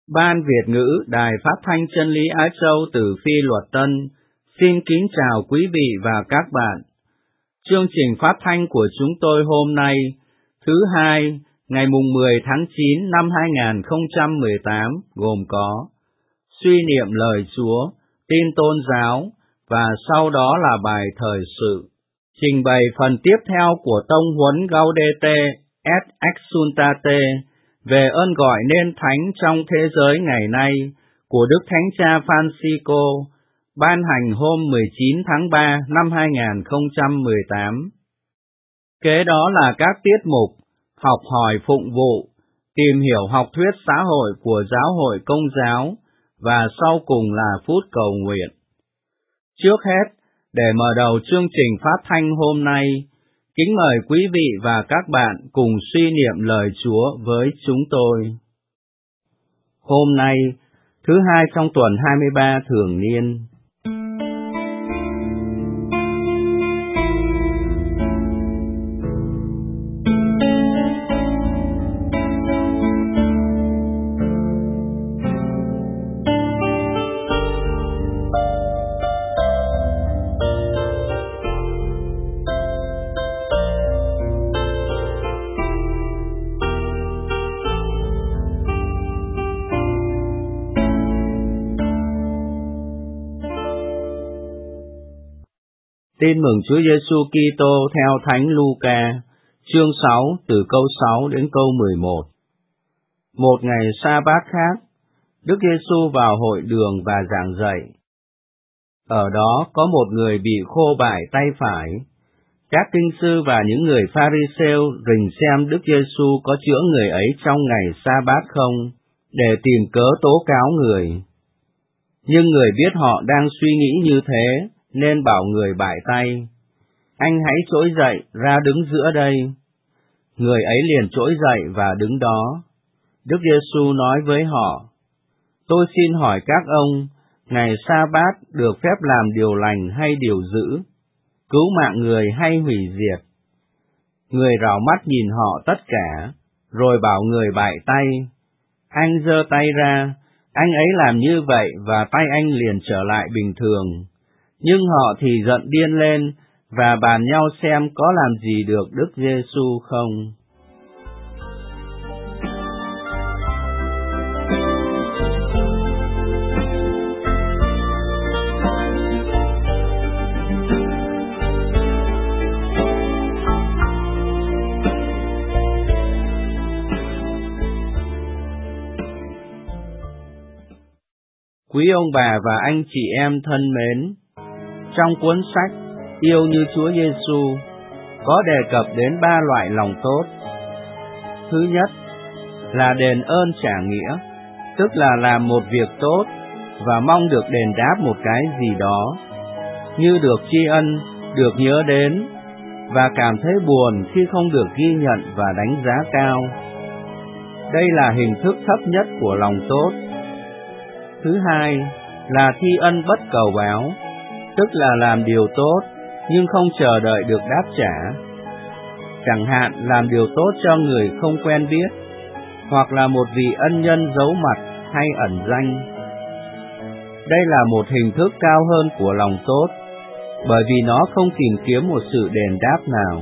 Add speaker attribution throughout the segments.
Speaker 1: Ban Việt ngữ Đài Phát thanh Chân lý Á Châu từ Phi Luật Tân xin kính chào quý vị và các bạn. Chương trình phát thanh của chúng tôi hôm nay, thứ Hai, ngày 10 tháng 9 năm 2018 gồm có suy niệm lời Chúa, tin tôn giáo và sau đó là bài thời sự. Trình bày phần tiếp theo của tông huấn Gaudete et Exsultate về ơn gọi nên thánh trong thế giới ngày nay của Đức Thánh Cha Francisco, ban hành hôm 19 tháng 3 năm 2018. Kế đó là các tiết mục học hỏi phụng vụ, tìm hiểu học thuyết xã hội của Giáo hội Công giáo và sau cùng là phút cầu nguyện. Trước hết, để mở đầu chương trình phát thanh hôm nay, kính mời quý vị và các bạn cùng suy niệm lời Chúa với chúng tôi. Hôm nay, thứ Hai trong tuần 23 thường niên. Tin mừng Chúa Giêsu Kitô theo Thánh Luca, chương 6 từ câu 6 đến câu 11. Một ngày sa-bát khác, Đức Giêsu vào hội đường và giảng dạy. Ở đó có một người bị khô bại tay phải. Các kinh sư và những người Pha-ri-sêu rình xem Đức Giêsu có chữa người ấy trong ngày sa-bát không, để tìm cớ tố cáo người. Nhưng người biết họ đang suy nghĩ như thế, nên bảo người bại tay: anh hãy trỗi dậy ra đứng giữa đây. Người ấy liền trỗi dậy và đứng đó. Đức Giêsu nói với họ: tôi xin hỏi các ông, ngày sa-bát được phép làm điều lành hay điều dữ, cứu mạng người hay hủy diệt? Người rảo mắt nhìn họ tất cả, rồi bảo người bại tay: anh giơ tay ra. Anh ấy làm như vậy và tay anh liền trở lại bình thường. Nhưng họ thì giận điên lên và bàn nhau xem có làm gì được Đức Giêsu không. Quý ông bà và anh chị em thân mến, trong cuốn sách Yêu như Chúa Giêsu có đề cập đến 3 loại lòng tốt. Thứ nhất là đền ơn trả nghĩa, tức là làm một việc tốt và mong được đền đáp một cái gì đó, như được tri ân, được nhớ đến, và cảm thấy buồn khi không được ghi nhận và đánh giá cao. Đây là hình thức thấp nhất của lòng tốt. Thứ hai là thi ân bất cầu báo, tức là làm điều tốt nhưng không chờ đợi được đáp trả. Chẳng hạn làm điều tốt cho người không quen biết, hoặc là một vị ân nhân giấu mặt hay ẩn danh. Đây là một hình thức cao hơn của lòng tốt, bởi vì nó không tìm kiếm một sự đền đáp nào.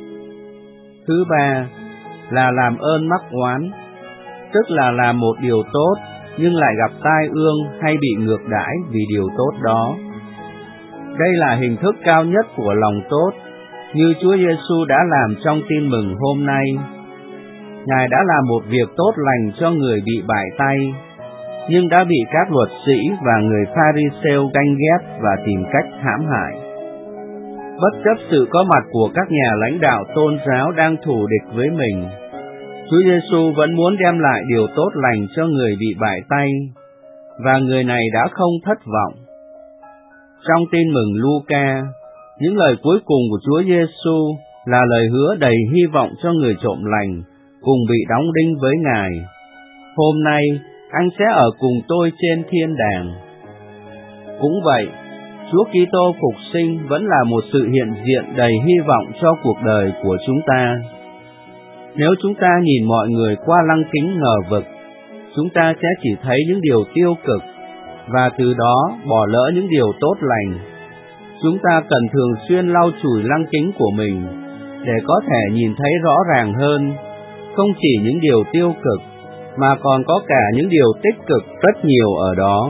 Speaker 1: Thứ ba là làm ơn mắc oán, tức là làm một điều tốt nhưng lại gặp tai ương hay bị ngược đãi vì điều tốt đó. Đây là hình thức cao nhất của lòng tốt, như Chúa Giêsu đã làm trong tin mừng hôm nay. Ngài đã làm một việc tốt lành cho người bị bại tay, nhưng đã bị các luật sĩ và người Pha-ri-sêu ganh ghét và tìm cách hãm hại. Bất chấp sự có mặt của các nhà lãnh đạo tôn giáo đang thù địch với mình, Chúa Giêsu vẫn muốn đem lại điều tốt lành cho người bị bại tay, và người này đã không thất vọng. Trong tin mừng Luca, những lời cuối cùng của Chúa Giêsu là lời hứa đầy hy vọng cho người trộm lành cùng bị đóng đinh với Ngài: hôm nay anh sẽ ở cùng tôi trên thiên đàng. Cũng vậy, Chúa Kitô phục sinh vẫn là một sự hiện diện đầy hy vọng cho cuộc đời của chúng ta. Nếu chúng ta nhìn mọi người qua lăng kính ngờ vực, chúng ta sẽ chỉ thấy những điều tiêu cực, và từ đó bỏ lỡ những điều tốt lành. Chúng ta cần thường xuyên lau chùi lăng kính của mình, để có thể nhìn thấy rõ ràng hơn, không chỉ những điều tiêu cực, mà còn có cả những điều tích cực rất nhiều ở đó.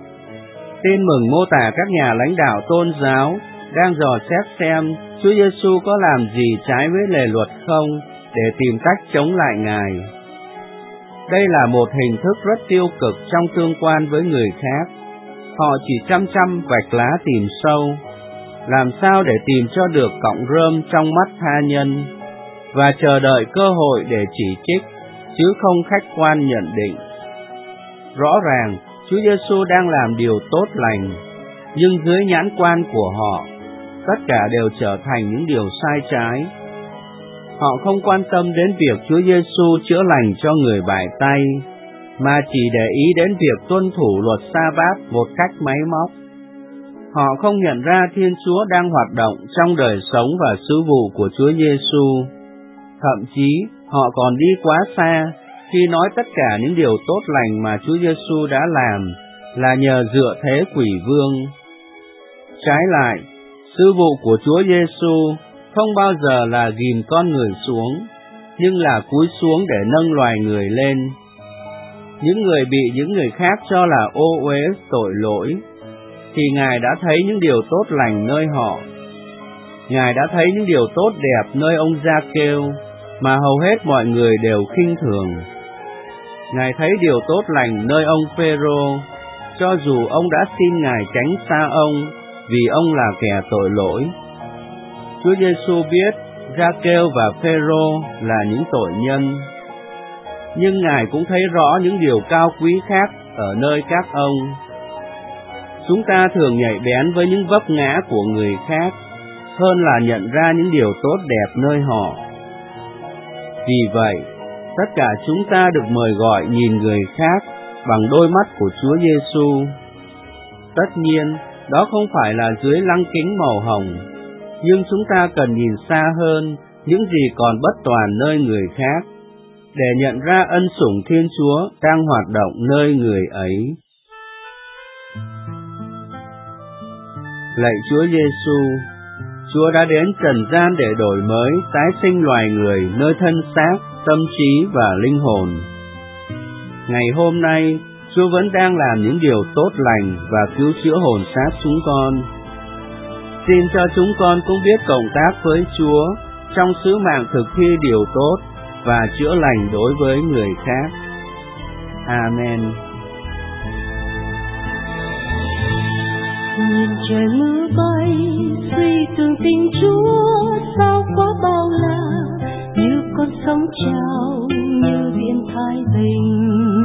Speaker 1: Tin mừng mô tả các nhà lãnh đạo tôn giáo đang dò xét xem Chúa Giêsu có làm gì trái với lề luật không, để tìm cách chống lại Ngài. Đây là một hình thức rất tiêu cực trong tương quan với người khác. Họ chỉ chăm vạch lá tìm sâu, làm sao để tìm cho được cọng rơm trong mắt tha nhân, và chờ đợi cơ hội để chỉ trích, chứ không khách quan nhận định. Rõ ràng, Chúa Giêsu đang làm điều tốt lành, nhưng dưới nhãn quan của họ, tất cả đều trở thành những điều sai trái. Họ không quan tâm đến việc Chúa Giêsu chữa lành cho người bại tay, mà chỉ để ý đến việc tuân thủ luật sa-bát một cách máy móc. Họ không nhận ra Thiên Chúa đang hoạt động trong đời sống và sứ vụ của Chúa Giêsu. Thậm chí, họ còn đi quá xa khi nói tất cả những điều tốt lành mà Chúa Giêsu đã làm là nhờ dựa thế quỷ vương. Trái lại, sứ vụ của Chúa Giêsu không bao giờ là ghìm con người xuống, nhưng là cúi xuống để nâng loài người lên. Những người bị những người khác cho là ô uế tội lỗi, thì Ngài đã thấy những điều tốt lành nơi họ. Ngài đã thấy những điều tốt đẹp nơi ông Gia-kêu, mà hầu hết mọi người đều khinh thường. Ngài thấy điều tốt lành nơi ông Phêrô, cho dù ông đã xin Ngài tránh xa ông, vì ông là kẻ tội lỗi. Chúa Giêsu biết Gia-kêu và Phêrô là những tội nhân, nhưng Ngài cũng thấy rõ những điều cao quý khác ở nơi các ông. Chúng ta thường nhạy bén với những vấp ngã của người khác, hơn là nhận ra những điều tốt đẹp nơi họ. Vì vậy, tất cả chúng ta được mời gọi nhìn người khác bằng đôi mắt của Chúa Giêsu. Tất nhiên, đó không phải là dưới lăng kính màu hồng, nhưng chúng ta cần nhìn xa hơn những gì còn bất toàn nơi người khác, để nhận ra ân sủng Thiên Chúa đang hoạt động nơi người ấy. Lạy Chúa Giêsu, Chúa đã đến trần gian để đổi mới, tái sinh loài người nơi thân xác, tâm trí và linh hồn. Ngày hôm nay, Chúa vẫn đang làm những điều tốt lành và cứu chữa hồn xác chúng con. Xin cho chúng con cũng biết cộng tác với Chúa trong sứ mạng thực thi điều tốt và chữa lành đối với người khác. Amen.
Speaker 2: Nhìn trời mưa bay, suy tưởng tình Chúa sao quá bao la, như con sông trào, như biển thái bình.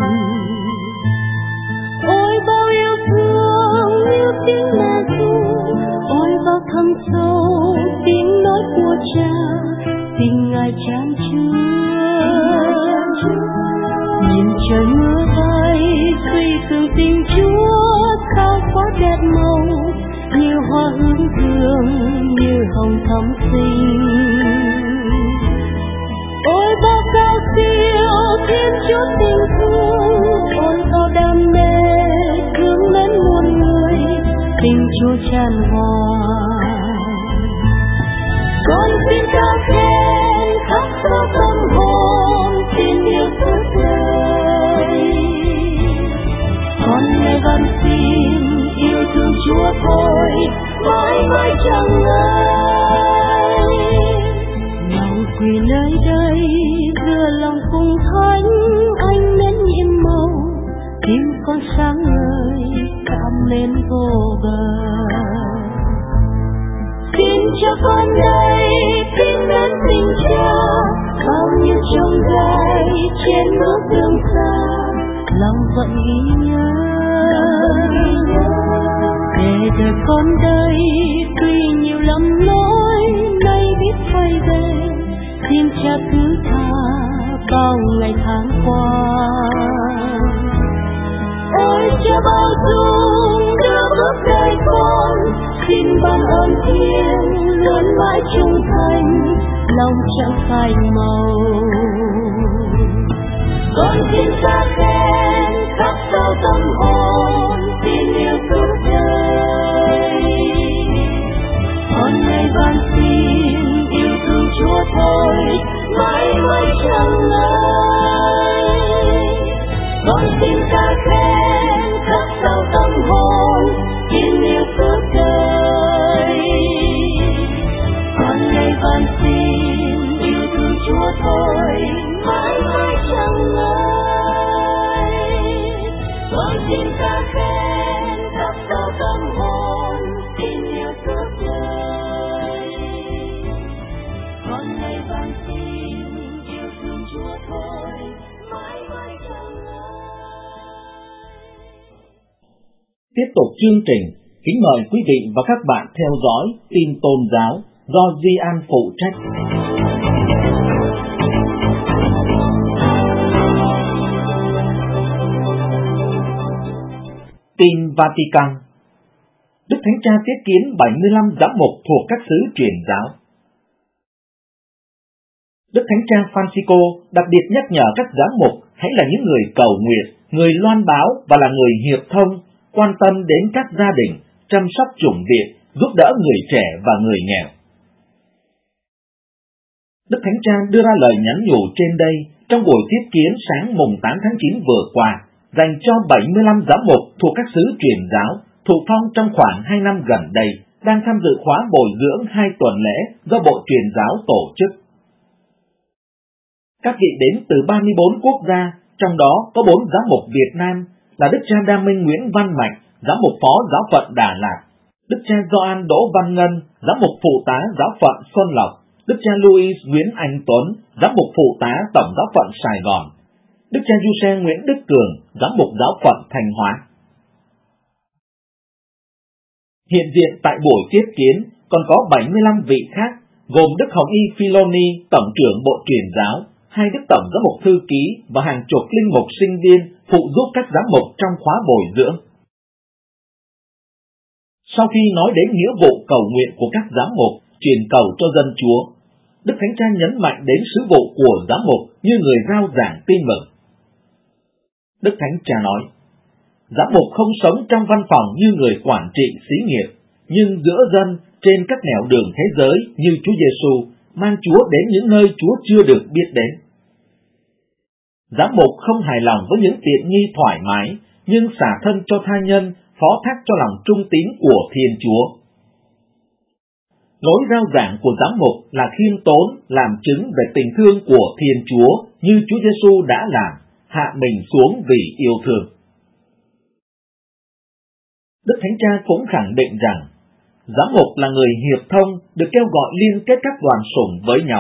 Speaker 2: Ôi bao yêu thương như tiếng là ru, ôi bao thâm sâu tiếng nói của Cha, tình Ngài chan chứa. Nhìn trời mưa bay, suy tưởng tình Chúa sao quá đẹp màu, như hoa hương thường, như hồng thắm xinh. Ôi bao cao siêu Thiên Chúa tình thương, ôi bao đam mê thương mến muôn người, tình Chúa tràn hòa. Con xin ca khen khắp sâu tâm hồn, xin yêu suốt đời. Con nghe van xin yêu thương Chúa thôi, mãi mãi chẳng ngơi. Lòng quỳ nơi đây giữa lòng cùng thánh, anh đến nhiệm màu, tim con sáng ngời cảm mến vô bờ. Xin cho con đây tin đến tình Cha, bao nhiêu trông gai trên bước đường xa, lòng vẫn ghi nhớ. Để đời con đây tuy nhiều lầm lỗi, nay biết quay về, xin Cha thứ tha bao ngày tháng qua. Ôi Cha bao dung đưa bước đời con, xin ban ơn Thiên luôn mãi trung thành, lòng chẳng phai màu. con xin ca khen khắc sâu tâm hồn, tin yêu suốt đời. Con này van xin yêu thương Chúa thôi, mãi mãi chẳng ngơi. Con xin ca khen khắc sâu tâm hồn, tin yêu suốt đời. Con này van xin yêu thương Chúa thôi, mãi mãi chẳng ngơi. Con xin ca khen khắc sâu tâm hồn, tin yêu suốt đời. Con này van xin yêu thương Chúa thôi, mãi mãi chẳng ngơi.
Speaker 3: Tiếp tục chương trình, kính mời quý vị và các bạn theo dõi tin tôn giáo do Duy An phụ trách. Tin Vatican. Đức Thánh Cha tiếp kiến 75 giám mục thuộc các xứ truyền giáo. Đức Thánh Cha Francisco đặc biệt nhắc nhở các giám mục hãy là những người cầu nguyện, người loan báo và là người hiệp thông, quan tâm đến các gia đình, chăm sóc chủng viện, giúp đỡ người trẻ và người nghèo. Đức Thánh Cha đưa ra lời nhắn nhủ trên đây trong buổi tiếp kiến sáng mùng 8 tháng 9 vừa qua, dành cho 75 giám mục thuộc các xứ truyền giáo, thụ phong trong khoảng 2 năm gần đây, đang tham dự khóa bồi dưỡng 2 tuần lễ do Bộ Truyền giáo tổ chức. Các vị đến từ 34 quốc gia, trong đó có 4 giám mục Việt Nam là Đức cha Đa Minh Nguyễn Văn Mạnh, giám mục phó giáo phận Đà Lạt, Đức cha Gioan Đỗ Văn Ngân, giám mục phụ tá giáo phận Xuân Lộc, Đức cha Louis Nguyễn Anh Tuấn, giám mục phụ tá tổng giáo phận Sài Gòn, Đức cha Giuse Nguyễn Đức Cường, giám mục giáo phận Thanh Hóa. Hiện diện tại buổi tiếp kiến còn có 75 vị khác, gồm Đức Hồng Y Philoni, tổng trưởng Bộ Truyền giáo, 2 đức tổng giám mục thư ký và hàng chục linh mục sinh viên phụ giúp các giám mục trong khóa bồi dưỡng. Sau khi nói đến nghĩa vụ cầu nguyện của các giám mục, truyền cầu cho dân Chúa, Đức Thánh Cha nhấn mạnh đến sứ vụ của giám mục như người rao giảng tin mừng. Đức Thánh Cha nói, giám mục không sống trong văn phòng như người quản trị xí nghiệp, nhưng giữa dân trên các nẻo đường thế giới như Chúa Giêsu, mang Chúa đến những nơi Chúa chưa được biết đến. Giám mục không hài lòng với những tiện nghi thoải mái, nhưng xả thân cho tha nhân, phó thác cho lòng trung tín của Thiên Chúa. Lối rao giảng của giám mục là khiêm tốn, làm chứng về tình thương của Thiên Chúa như Chúa Giêsu đã làm, hạ mình xuống vì yêu thương. Đức Thánh Cha cũng khẳng định rằng, giám mục là người hiệp thông, được kêu gọi liên kết các đoàn sủng với nhau.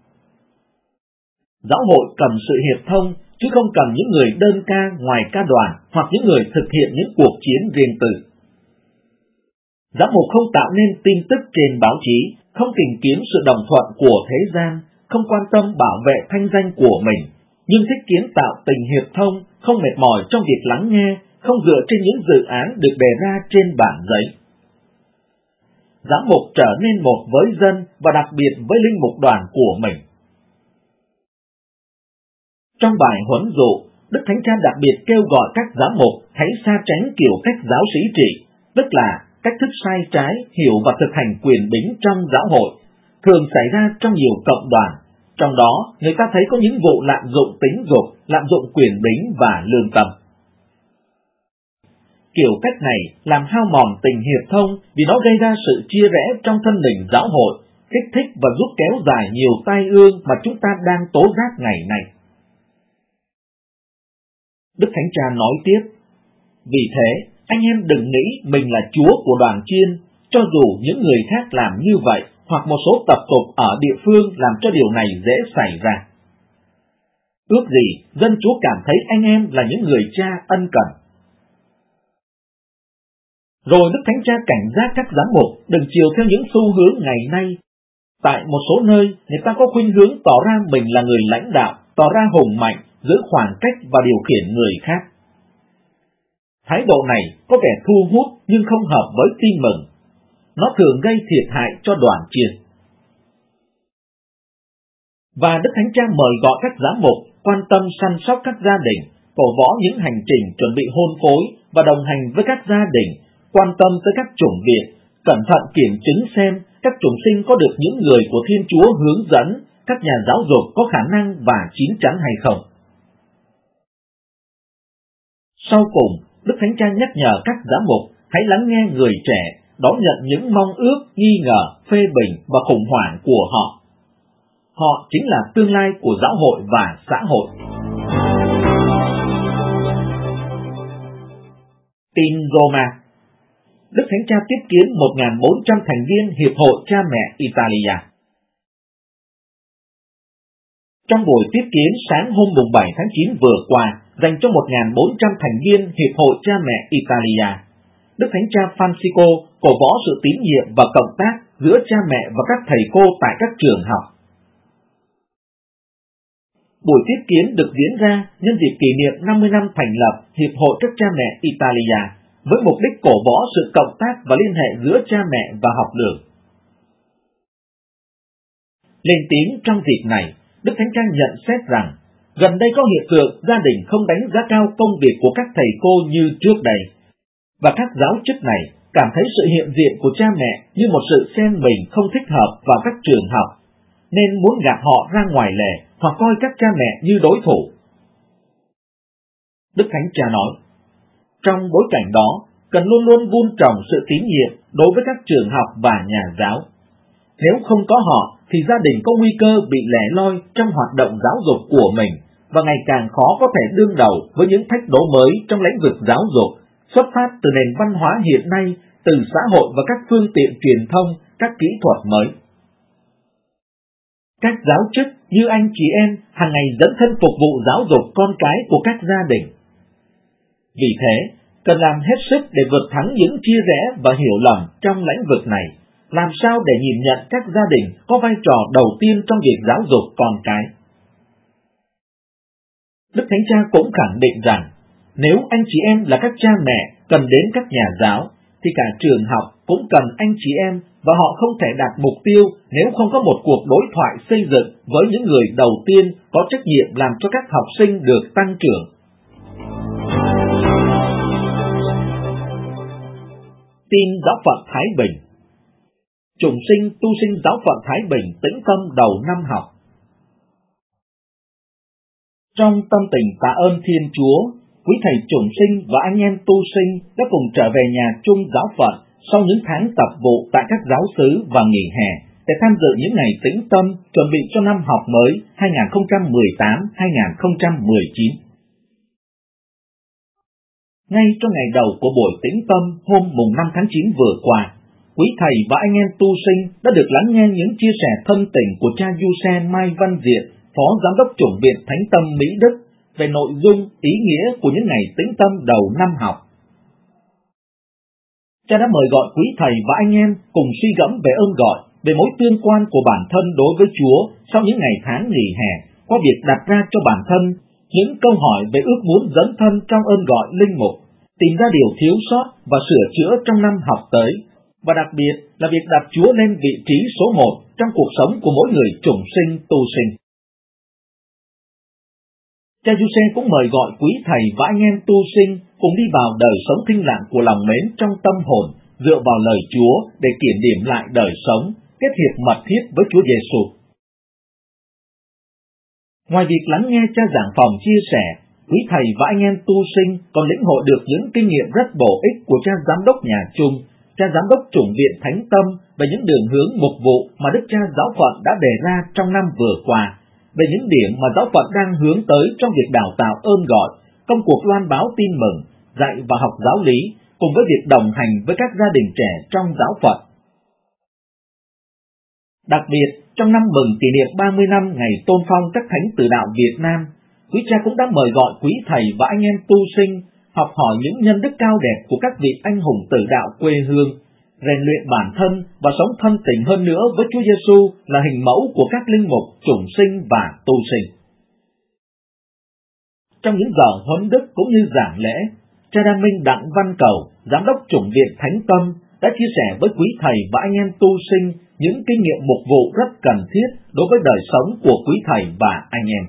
Speaker 3: Giáo hội cần sự hiệp thông, chứ không cần những người đơn ca ngoài ca đoàn hoặc những người thực hiện những cuộc chiến riêng tư. Giám mục không tạo nên tin tức trên báo chí, không tìm kiếm sự đồng thuận của thế gian, không quan tâm bảo vệ thanh danh của mình, nhưng thích kiến tạo tình hiệp thông, không mệt mỏi trong việc lắng nghe, không dựa trên những dự án được đề ra trên bản giấy. Giám mục trở nên một với dân và đặc biệt với linh mục đoàn của mình. Trong bài huấn dụ, Đức Thánh Cha đặc biệt kêu gọi các giám mục hãy xa tránh kiểu cách giáo sĩ trị, tức là cách thức sai trái, hiểu và thực hành quyền bính trong giáo hội, thường xảy ra trong nhiều cộng đoàn. Trong đó, người ta thấy có những vụ lạm dụng tính dục, lạm dụng quyền bính và lương tâm. Kiểu cách này làm hao mòn tình hiệp thông vì nó gây ra sự chia rẽ trong thân mình giáo hội, kích thích và giúp kéo dài nhiều tai ương mà chúng ta đang tố giác ngày nay. Đức Thánh Cha nói tiếp, vì thế, anh em đừng nghĩ mình là Chúa của đoàn chiên, cho dù những người khác làm như vậy hoặc một số tập tục ở địa phương làm cho điều này dễ xảy ra. Ước gì dân Chúa cảm thấy anh em là những người cha ân cần. Rồi Đức Thánh Cha cảnh giác các giám mục đừng chiều theo những xu hướng ngày nay. Tại một số nơi, người ta có khuynh hướng tỏ ra mình là người lãnh đạo, tỏ ra hùng mạnh, giữ khoảng cách và điều khiển người khác. Thái độ này có vẻ thu hút nhưng không hợp với tin mừng. Nó thường gây thiệt hại cho đoàn chiên. Và Đức Thánh Cha mời gọi các giám mục quan tâm săn sóc các gia đình, cổ võ những hành trình chuẩn bị hôn phối và đồng hành với các gia đình, quan tâm tới các chủng viện, cẩn thận kiểm chứng xem các chủng sinh có được những người của Thiên Chúa hướng dẫn, các nhà giáo dục có khả năng và chín chắn hay không. Sau cùng, Đức Thánh Cha nhắc nhở các giám mục hãy lắng nghe người trẻ, đón nhận những mong ước, nghi ngờ, phê bình và khủng hoảng của họ. Họ chính là tương lai của giáo hội và xã hội. Tin Roma. Đức Thánh Cha tiếp kiến 1.400 thành viên Hiệp hội Cha mẹ Italia. Trong buổi tiếp kiến sáng hôm 7 tháng 9 vừa qua, dành cho 1.400 thành viên Hiệp hội Cha mẹ Italia, Đức Thánh Cha Francisco cổ võ sự tín nhiệm và cộng tác giữa cha mẹ và các thầy cô tại các trường học. Buổi tiếp kiến được diễn ra nhân dịp kỷ niệm 50 năm thành lập Hiệp hội các cha mẹ Italia, với mục đích cổ võ sự cộng tác và liên hệ giữa cha mẹ và học đường. Lên tiếng trong dịp này, Đức Thánh Cha nhận xét rằng, gần đây có hiện tượng gia đình không đánh giá cao công việc của các thầy cô như trước đây, và các giáo chức này cảm thấy sự hiện diện của cha mẹ như một sự xen mình không thích hợp vào các trường học, nên muốn gạt họ ra ngoài lề hoặc coi các cha mẹ như đối thủ. Đức Thánh Cha nói, trong bối cảnh đó, cần luôn luôn vun trồng sự tín nhiệm đối với các trường học và nhà giáo. Nếu không có họ, thì gia đình có nguy cơ bị lẻ loi trong hoạt động giáo dục của mình, và ngày càng khó có thể đương đầu với những thách đố mới trong lĩnh vực giáo dục, xuất phát từ nền văn hóa hiện nay, từ xã hội và các phương tiện truyền thông, các kỹ thuật mới. Các giáo chức như anh chị em hàng ngày dấn thân phục vụ giáo dục con cái của các gia đình. Vì thế, cần làm hết sức để vượt thắng những chia rẽ và hiểu lầm trong lĩnh vực này, làm sao để nhìn nhận các gia đình có vai trò đầu tiên trong việc giáo dục con cái. Đức Thánh Cha cũng khẳng định rằng, nếu anh chị em là các cha mẹ cần đến các nhà giáo, thì cả trường học cũng cần anh chị em, và họ không thể đạt mục tiêu nếu không có một cuộc đối thoại xây dựng với những người đầu tiên có trách nhiệm làm cho các học sinh được tăng trưởng. Tin giáo phận Thái Bình. Chủng sinh tu sinh giáo phận Thái Bình tĩnh tâm đầu năm học. Trong tâm tình tạ ơn Thiên Chúa, quý thầy chủng sinh và anh em tu sinh đã cùng trở về nhà chung giáo phận sau những tháng tập vụ tại các giáo xứ và nghỉ hè để tham dự những ngày tĩnh tâm chuẩn bị cho năm học mới 2018-2019. Ngay trong ngày đầu của buổi tĩnh tâm hôm mùng 5 tháng 9 vừa qua, quý thầy và anh em tu sinh đã được lắng nghe những chia sẻ thân tình của cha Giuse Mai Văn Diện, Phó Giám đốc Chủng viện Thánh Tâm Mỹ Đức, về nội dung, ý nghĩa của những ngày tĩnh tâm đầu năm học. Cha đã mời gọi quý thầy và anh em cùng suy gẫm về ơn gọi, về mối tương quan của bản thân đối với Chúa sau những ngày tháng nghỉ hè, qua việc đặt ra cho bản thân những câu hỏi về ước muốn dấn thân trong ơn gọi linh mục, tìm ra điều thiếu sót và sửa chữa trong năm học tới, và đặc biệt là việc đặt Chúa lên vị trí số 1 trong cuộc sống của mỗi người chủng sinh tu sinh. Cha Giuse cũng mời gọi quý thầy và anh em tu sinh cùng đi vào đời sống thinh lặng của lòng mến trong tâm hồn, dựa vào lời Chúa để kiểm điểm lại đời sống, kết hiệp mật thiết với Chúa Giêsu. Ngoài việc lắng nghe cha giảng phòng chia sẻ, quý thầy và anh em tu sinh còn lĩnh hội được những kinh nghiệm rất bổ ích của cha giám đốc nhà chung, cha giám đốc Chủng viện Thánh Tâm về những đường hướng mục vụ mà Đức Cha Giáo phận đã đề ra trong năm vừa qua, về những điểm mà giáo phận đang hướng tới trong việc đào tạo ơn gọi, công cuộc loan báo tin mừng, dạy và học giáo lý, cùng với việc đồng hành với các gia đình trẻ trong giáo phận. Đặc biệt, trong năm mừng kỷ niệm 30 năm ngày tôn phong các thánh tử đạo Việt Nam, quý cha cũng đã mời gọi quý thầy và anh em tu sinh học hỏi những nhân đức cao đẹp của các vị anh hùng tử đạo quê hương, rèn luyện bản thân và sống thân tình hơn nữa với Chúa Giêsu là hình mẫu của các linh mục chủng sinh và tu sinh. Trong những giờ huấn đức cũng như giảng lễ, cha Đan Minh Đặng Văn Cầu, giám đốc Chủng viện Thánh Tâm, đã chia sẻ với quý thầy và anh em tu sinh những kinh nghiệm mục vụ rất cần thiết đối với đời sống của quý thầy và anh em.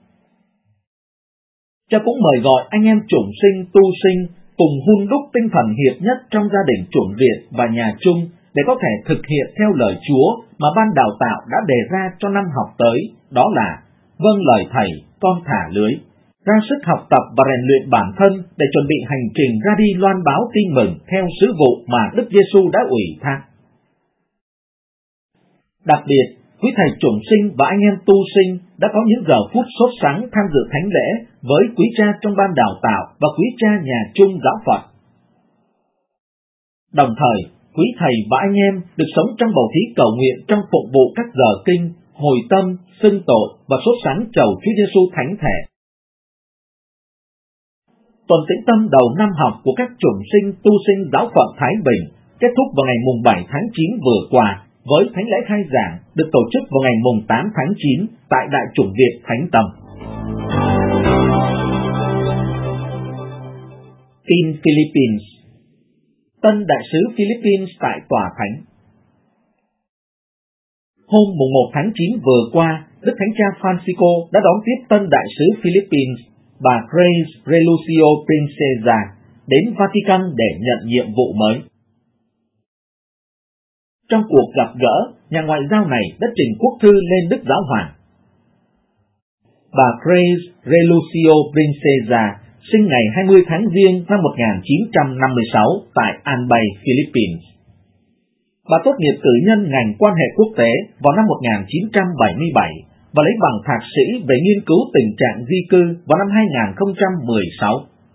Speaker 3: Cha cũng mời gọi anh em chủng sinh tu sinh cùng hun đúc tinh thần hiệp nhất trong gia đình chủng viện và nhà chung để có thể thực hiện theo lời Chúa mà ban đào tạo đã đề ra cho năm học tới, đó là vâng lời thầy, con thả lưới, ra sức học tập và rèn luyện bản thân để chuẩn bị hành trình ra đi loan báo tin mừng theo sứ vụ mà Đức Giêsu đã ủy thác. Đặc biệt, quý thầy chủng sinh và anh em tu sinh đã có những giờ phút sốt sắng tham dự thánh lễ với quý cha trong ban đào tạo và quý cha nhà chung giáo phận. Đồng thời, quý thầy và anh em được sống trong bầu khí cầu nguyện trong phụng vụ các giờ kinh, hồi tâm, xưng tội và sốt sắng chầu Chúa Giêsu thánh thể. Tuần tĩnh tâm đầu năm học của các chủng sinh tu sinh giáo phận Thái Bình kết thúc vào ngày mùng 7 tháng 9 vừa qua với thánh lễ khai giảng được tổ chức vào ngày mùng 8 tháng 9 tại Đại chủng viện Thánh Tâm. Tin Philippines. Tân đại sứ Philippines tại Tòa Thánh. Hôm mùng 1 tháng 9 vừa qua, Đức Thánh Cha Francisco đã đón tiếp tân đại sứ Philippines, bà Grace Relucio Princesa, đến Vatican để nhận nhiệm vụ mới. Trong cuộc gặp gỡ, nhà ngoại giao này đã trình quốc thư lên Đức Giáo Hoàng. Bà Grace Relucio Princesa sinh ngày 20 tháng Giêng năm 1956 tại Albay, Philippines. Bà tốt nghiệp cử nhân ngành quan hệ quốc tế vào năm 1977 và lấy bằng thạc sĩ về nghiên cứu tình trạng di cư vào năm 2016.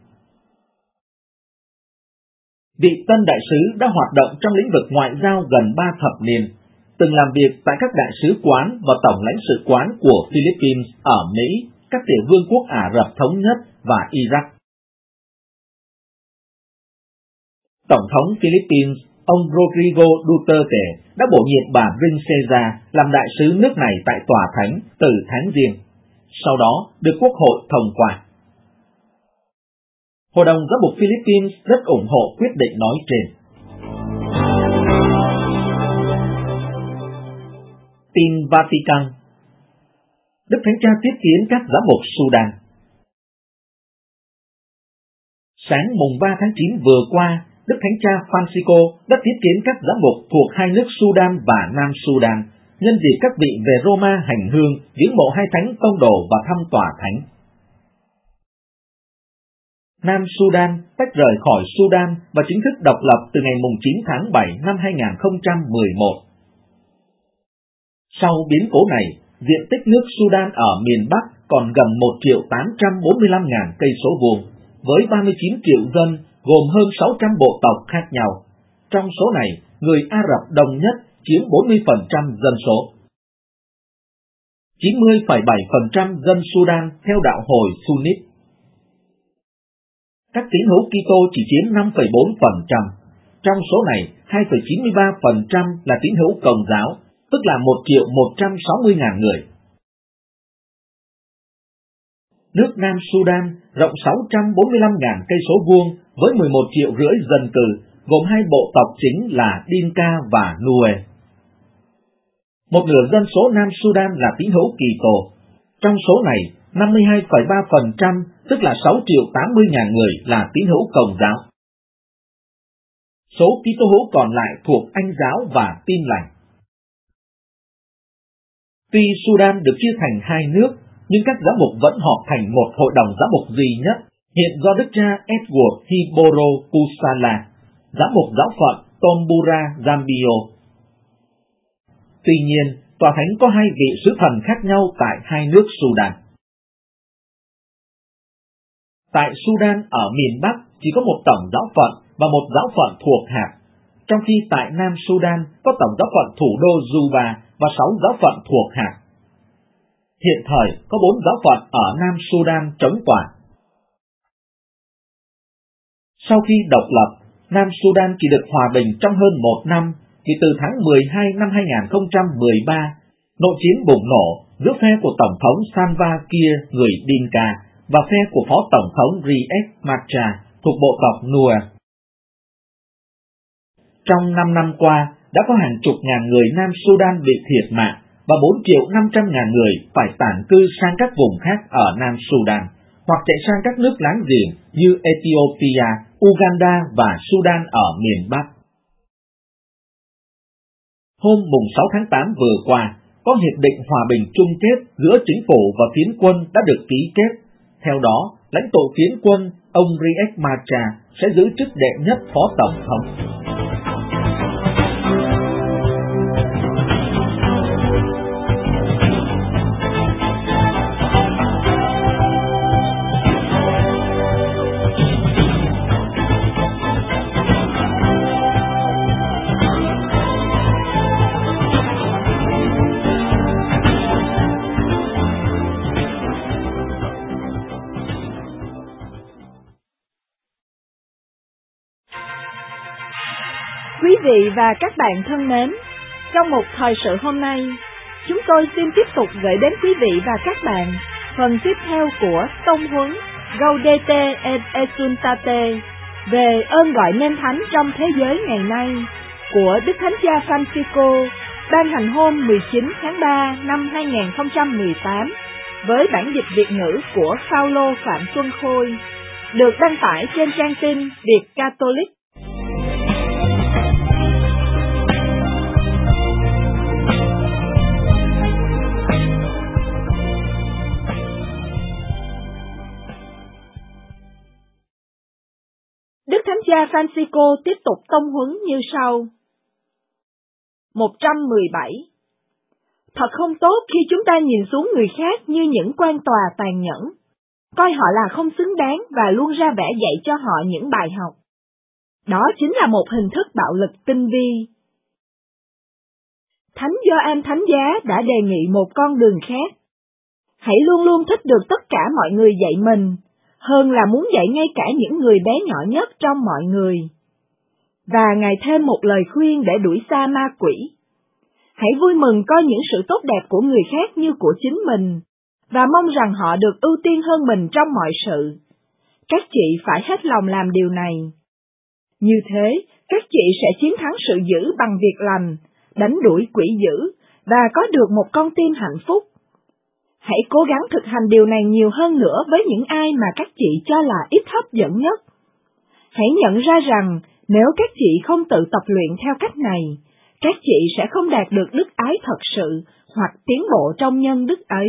Speaker 3: Vị tân đại sứ đã hoạt động trong lĩnh vực ngoại giao gần 3 thập niên, từng làm việc tại các đại sứ quán và tổng lãnh sự quán của Philippines ở Mỹ, các tiểu vương quốc Ả Rập Thống Nhất và Iraq. Tổng thống Philippines, ông Rodrigo Duterte đã bổ nhiệm bà Princesa làm đại sứ nước này tại Tòa Thánh từ tháng Giêng, sau đó được Quốc hội thông qua. Hội đồng Giám mục Philippines rất ủng hộ quyết định nói trên. Tin Vatican. Đức Thánh Cha tiếp kiến các giám mục Sudan. Sáng mùng 3 tháng 9 vừa qua, Đức Thánh Cha Francisco đã tiếp kiến các giám mục thuộc hai nước Sudan và Nam Sudan, nhân dịp các vị về Roma hành hương, viếng mộ hai thánh tông đồ và thăm Tòa Thánh. Nam Sudan tách rời khỏi Sudan và chính thức độc lập từ ngày 9 tháng 7 năm 2011. Sau biến cố này, diện tích nước Sudan ở miền Bắc còn gần 1.845.000 cây số vuông, với 39 triệu dân gồm hơn 600 bộ tộc khác nhau. Trong số này, người Ả Rập đồng nhất chiếm 40% dân số. 90,7% dân Sudan theo đạo hồi Sunnit. Các tín hữu Kitô chỉ chiếm 5,4%. Trong số này, 2,93% là tín hữu Công giáo, tức là 1.160.000 người. Nước Nam Sudan rộng 645.000 cây số vuông với 11,5 triệu dân cư, gồm hai bộ tộc chính là Dinka và Nue. Một nửa dân số Nam Sudan là tín hữu Kitô. Trong số này, 52,3%, tức là 6.080.000 người là tín hữu Công giáo. Số Kitô hữu còn lại thuộc Anh giáo và Tin lành. Tuy Sudan được chia thành hai nước, nhưng các giám mục vẫn họp thành một hội đồng giám mục duy nhất, hiện do Đức cha Edward Hiboro Kusala, giám mục giáo phận Tombura, Zambio. Tuy nhiên, Tòa Thánh có hai vị sứ thần khác nhau tại hai nước Sudan. Tại Sudan ở miền Bắc chỉ có một tổng giáo phận và một giáo phận thuộc hạt, trong khi tại Nam Sudan có tổng giáo phận thủ đô Juba và 6 giáo phận thuộc hạt. Hiện thời có 4 giáo phận ở Nam Sudan trống quản. Sau khi độc lập, Nam Sudan chỉ được hòa bình trong hơn 1 năm, vì từ tháng 12 năm 2013, nội chiến bùng nổ giữa phe của Tổng thống Salva Kiir người Dinka và phe của Phó Tổng thống Riek Machar thuộc bộ tộc Nuer. Trong 5 năm qua, đã có hàng chục ngàn người Nam Sudan bị thiệt mạng và 4.500.000 người phải tản cư sang các vùng khác ở Nam Sudan, hoặc chạy sang các nước láng giềng như Ethiopia, Uganda và Sudan ở miền Bắc. Hôm 6 tháng 8 vừa qua, có hiệp định hòa bình chung kết giữa chính phủ và phiến quân đã được ký kết. Theo đó, lãnh tụ phiến quân, ông Riek Machar sẽ giữ chức đệ nhất phó tổng thống.
Speaker 4: Quý vị và các bạn thân mến, trong một thời sự hôm nay, chúng tôi xin tiếp tục gửi đến quý vị và các bạn phần tiếp theo của tông huấn Gaudete et Exsultate về ơn gọi nên thánh trong thế giới ngày nay của Đức Thánh Cha Francisco, ban hành hôm 19 tháng 3 năm 2018 với bản dịch Việt ngữ của Phaolô Phạm Xuân Khôi, được đăng tải trên trang tin Việt Catholic. Đức Thánh Cha Francisco tiếp tục tông huấn như sau. 117. Thật không tốt khi chúng ta nhìn xuống người khác như những quan tòa tàn nhẫn, coi họ là không xứng đáng và luôn ra vẻ dạy cho họ những bài học. Đó chính là một hình thức bạo lực tinh vi. Thánh Gioan Thánh Giá đã đề nghị một con đường khác. Hãy luôn luôn thích được tất cả mọi người dạy mình, hơn là muốn dạy ngay cả những người bé nhỏ nhất trong mọi người. Và Ngài thêm một lời khuyên để đuổi xa ma quỷ. Hãy vui mừng coi những sự tốt đẹp của người khác như của chính mình, và mong rằng họ được ưu tiên hơn mình trong mọi sự. Các chị phải hết lòng làm điều này. Như thế, các chị sẽ chiến thắng sự dữ bằng việc lành, đánh đuổi quỷ dữ, và có được một con tim hạnh phúc. Hãy cố gắng thực hành điều này nhiều hơn nữa với những ai mà các chị cho là ít hấp dẫn nhất. Hãy nhận ra rằng, nếu các chị không tự tập luyện theo cách này, các chị sẽ không đạt được đức ái thật sự hoặc tiến bộ trong nhân đức ấy.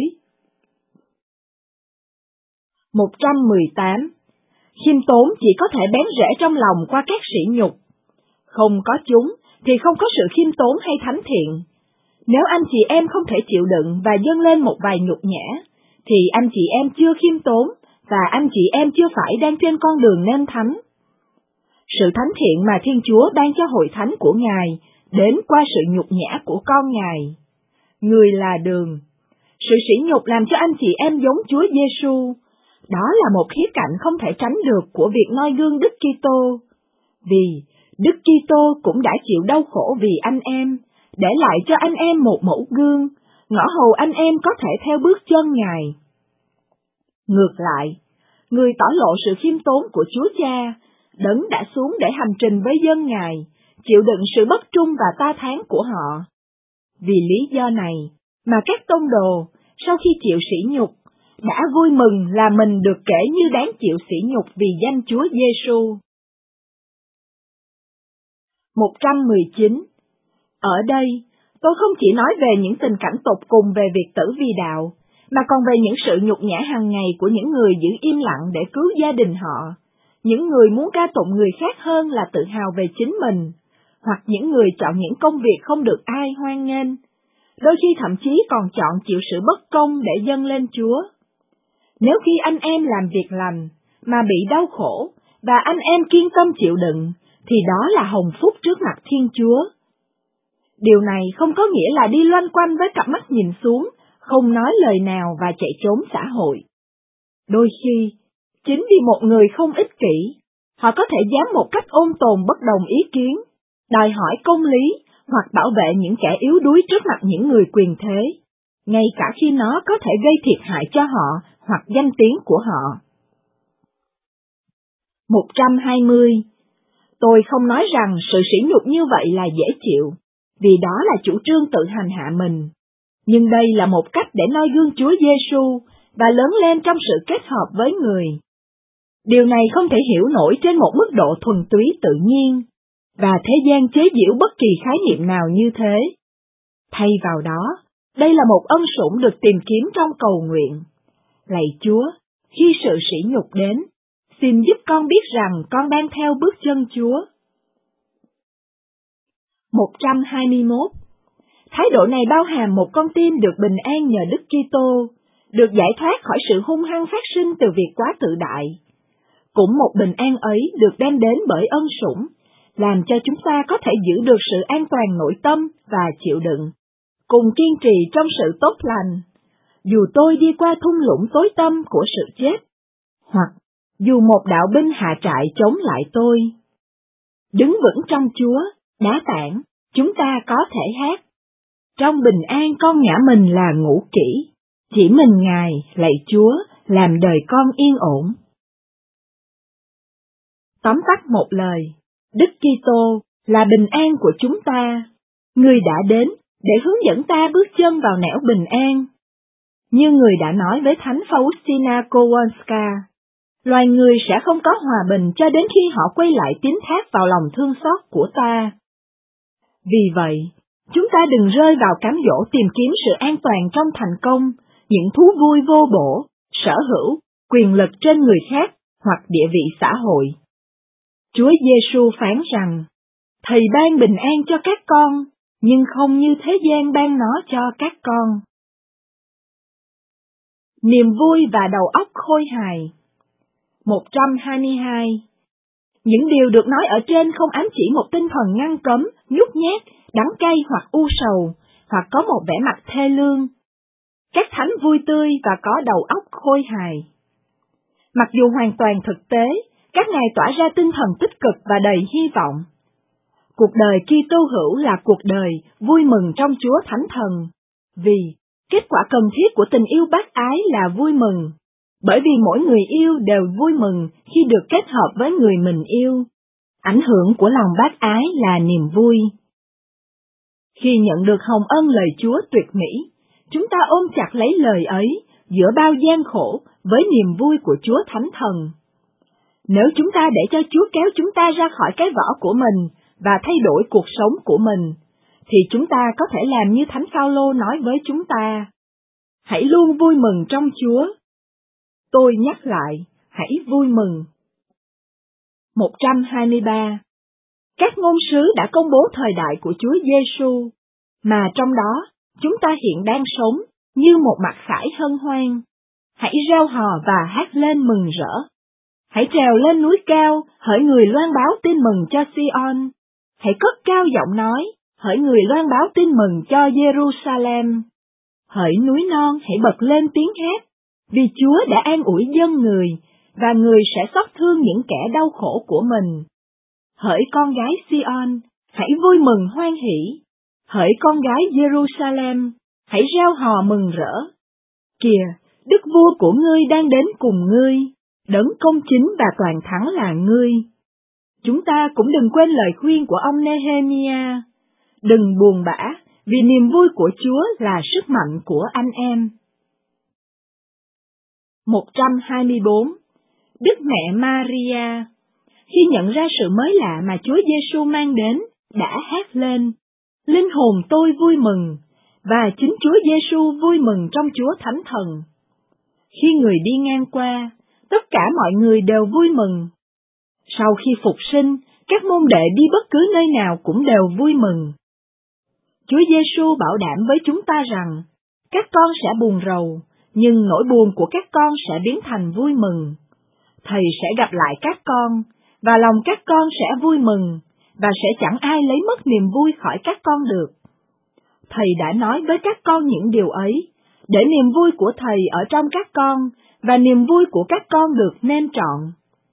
Speaker 4: 118. Khiêm tốn chỉ có thể bén rễ trong lòng qua các sỉ nhục. Không có chúng thì không có sự khiêm tốn hay thánh thiện. Nếu anh chị em không thể chịu đựng và dâng lên một vài nhục nhã, thì anh chị em chưa khiêm tốn và anh chị em chưa phải đang trên con đường nên thánh. Sự thánh thiện mà Thiên Chúa ban cho hội thánh của Ngài đến qua sự nhục nhã của con Ngài. Người là đường. Sự sỉ nhục làm cho anh chị em giống Chúa Giêsu. Đó là một khía cạnh không thể tránh được của việc noi gương Đức Kitô. Vì Đức Kitô cũng đã chịu đau khổ vì anh em, để lại cho anh em một mẫu gương, ngõ hầu anh em có thể theo bước chân Ngài. Ngược lại, người tỏ lộ sự khiêm tốn của Chúa Cha, Đấng đã xuống để hành trình với dân Ngài, chịu đựng sự bất trung và ta thán của họ. Vì lý do này mà các tông đồ, sau khi chịu sỉ nhục, đã vui mừng là mình được kể như đáng chịu sỉ nhục vì danh Chúa Giêsu. 119. Ở đây, tôi không chỉ nói về những tình cảnh tột cùng về việc tử vì đạo, mà còn về những sự nhục nhã hàng ngày của những người giữ im lặng để cứu gia đình họ, những người muốn ca tụng người khác hơn là tự hào về chính mình, hoặc những người chọn những công việc không được ai hoan nghênh, đôi khi thậm chí còn chọn chịu sự bất công để dâng lên Chúa. Nếu khi anh em làm việc lành, mà bị đau khổ, và anh em kiên tâm chịu đựng, thì đó là hồng phúc trước mặt Thiên Chúa. Điều này không có nghĩa là đi loanh quanh với cặp mắt nhìn xuống, không nói lời nào và chạy trốn xã hội. Đôi khi, chính vì một người không ích kỷ, họ có thể dám một cách ôn tồn bất đồng ý kiến, đòi hỏi công lý hoặc bảo vệ những kẻ yếu đuối trước mặt những người quyền thế, ngay cả khi nó có thể gây thiệt hại cho họ hoặc danh tiếng của họ. 120. Tôi không nói rằng sự sỉ nhục như vậy là dễ chịu, vì đó là chủ trương tự hành hạ mình. Nhưng đây là một cách để noi gương Chúa Giêsu và lớn lên trong sự kết hợp với người. Điều này không thể hiểu nổi trên một mức độ thuần túy tự nhiên, và thế gian chế giễu bất kỳ khái niệm nào như thế. Thay vào đó, đây là một ân sủng được tìm kiếm trong cầu nguyện. Lạy Chúa, khi sự sỉ nhục đến, xin giúp con biết rằng con đang theo bước chân Chúa. 121. Thái độ này bao hàm một con tim được bình an nhờ Đức Kitô, được giải thoát khỏi sự hung hăng phát sinh từ việc quá tự đại. Cũng một bình an ấy được đem đến bởi ân sủng, làm cho chúng ta có thể giữ được sự an toàn nội tâm và chịu đựng, cùng kiên trì trong sự tốt lành. Dù tôi đi qua thung lũng tối tăm của sự chết, hoặc dù một đạo binh hạ trại chống lại tôi. Đứng vững trong Chúa, đá tảng, chúng ta có thể hát. Trong bình an con ngã mình là ngủ kỹ, chỉ mình Ngài, lạy Chúa, làm đời con yên ổn. Tóm tắt một lời, Đức Kitô là bình an của chúng ta. Người đã đến để hướng dẫn ta bước chân vào nẻo bình an. Như người đã nói với Thánh Faustina Kowalska, loài người sẽ không có hòa bình cho đến khi họ quay lại tín thác vào lòng thương xót của ta. Vì vậy, chúng ta đừng rơi vào cám dỗ tìm kiếm sự an toàn trong thành công, những thú vui vô bổ, sở hữu, quyền lực trên người khác hoặc địa vị xã hội. Chúa Giêsu phán rằng, Thầy ban bình an cho các con, nhưng không như thế gian ban nó cho các con. Niềm vui và đầu óc khôi hài. 122. Những điều được nói ở trên không ám chỉ một tinh thần ngăn cấm, nhút nhát, đắng cay hoặc u sầu, hoặc có một vẻ mặt thê lương. Các thánh vui tươi và có đầu óc khôi hài. Mặc dù hoàn toàn thực tế, các ngài tỏa ra tinh thần tích cực và đầy hy vọng. Cuộc đời Kitô hữu là cuộc đời vui mừng trong Chúa Thánh Thần, vì kết quả cần thiết của tình yêu bác ái là vui mừng, bởi vì mỗi người yêu đều vui mừng khi được kết hợp với người mình yêu. Ảnh hưởng của lòng bác ái là niềm vui. Khi nhận được hồng ân lời Chúa tuyệt mỹ, chúng ta ôm chặt lấy lời ấy giữa bao gian khổ với niềm vui của Chúa Thánh Thần. Nếu chúng ta để cho Chúa kéo chúng ta ra khỏi cái vỏ của mình và thay đổi cuộc sống của mình, thì chúng ta có thể làm như Thánh Phaolô nói với chúng ta. Hãy luôn vui mừng trong Chúa. Tôi nhắc lại, hãy vui mừng. 123. Các ngôn sứ đã công bố thời đại của Chúa Giêsu, mà trong đó chúng ta hiện đang sống như một mặc khải hân hoan. Hãy reo hò và hát lên mừng rỡ. Hãy trèo lên núi cao, hỡi người loan báo tin mừng cho Sion. Hãy cất cao giọng nói, hỡi người loan báo tin mừng cho Jerusalem. Hỡi núi non, hãy bật lên tiếng hát, vì Chúa đã an ủi dân người, và người sẽ xót thương những kẻ đau khổ của mình. Hỡi con gái Sion, hãy vui mừng hoan hỉ. Hỡi con gái Jerusalem, hãy reo hò mừng rỡ. Kìa, đức vua của ngươi đang đến cùng ngươi, đấng công chính và toàn thắng là ngươi. Chúng ta cũng đừng quên lời khuyên của ông Nehemia. Đừng buồn bã, vì niềm vui của Chúa là sức mạnh của anh em. 124. Đức Mẹ Maria, khi nhận ra sự mới lạ mà Chúa Giêsu mang đến, đã hát lên, linh hồn tôi vui mừng, và chính Chúa Giêsu vui mừng trong Chúa Thánh Thần. Khi người đi ngang qua, tất cả mọi người đều vui mừng. Sau khi phục sinh, các môn đệ đi bất cứ nơi nào cũng đều vui mừng. Chúa Giêsu bảo đảm với chúng ta rằng, các con sẽ buồn rầu, nhưng nỗi buồn của các con sẽ biến thành vui mừng. Thầy sẽ gặp lại các con, và lòng các con sẽ vui mừng, và sẽ chẳng ai lấy mất niềm vui khỏi các con được. Thầy đã nói với các con những điều ấy, để niềm vui của Thầy ở trong các con, và niềm vui của các con được nên trọn.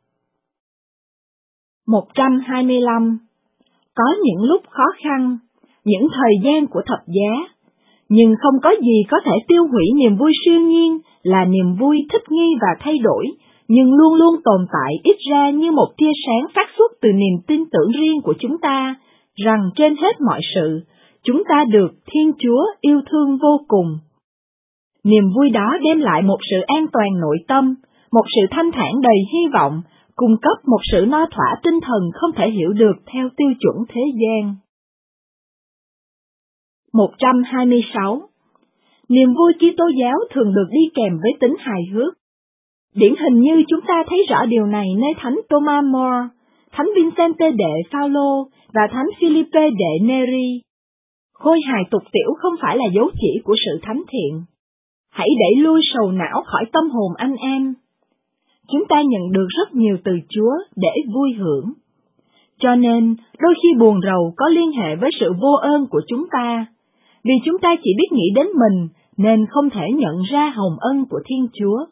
Speaker 4: 125. Có những lúc khó khăn, những thời gian của thập giá, nhưng không có gì có thể tiêu hủy niềm vui siêu nhiên là niềm vui thích nghi và thay đổi, nhưng luôn luôn tồn tại ít ra như một tia sáng phát xuất từ niềm tin tưởng riêng của chúng ta, rằng trên hết mọi sự, chúng ta được Thiên Chúa yêu thương vô cùng. Niềm vui đó đem lại một sự an toàn nội tâm, một sự thanh thản đầy hy vọng, cung cấp một sự no thỏa tinh thần không thể hiểu được theo tiêu chuẩn thế gian. 126. Niềm vui Kitô giáo thường được đi kèm với tính hài hước. Điển hình như chúng ta thấy rõ điều này nơi Thánh Thomas More, Thánh Vincente de Paulo và Thánh Philippe de Neri. Khôi hài tục tiểu không phải là dấu chỉ của sự thánh thiện. Hãy đẩy lui sầu não khỏi tâm hồn anh em. Chúng ta nhận được rất nhiều từ Chúa để vui hưởng. Cho nên, đôi khi buồn rầu có liên hệ với sự vô ơn của chúng ta, vì chúng ta chỉ biết nghĩ đến mình nên không thể nhận ra hồng ân của Thiên Chúa.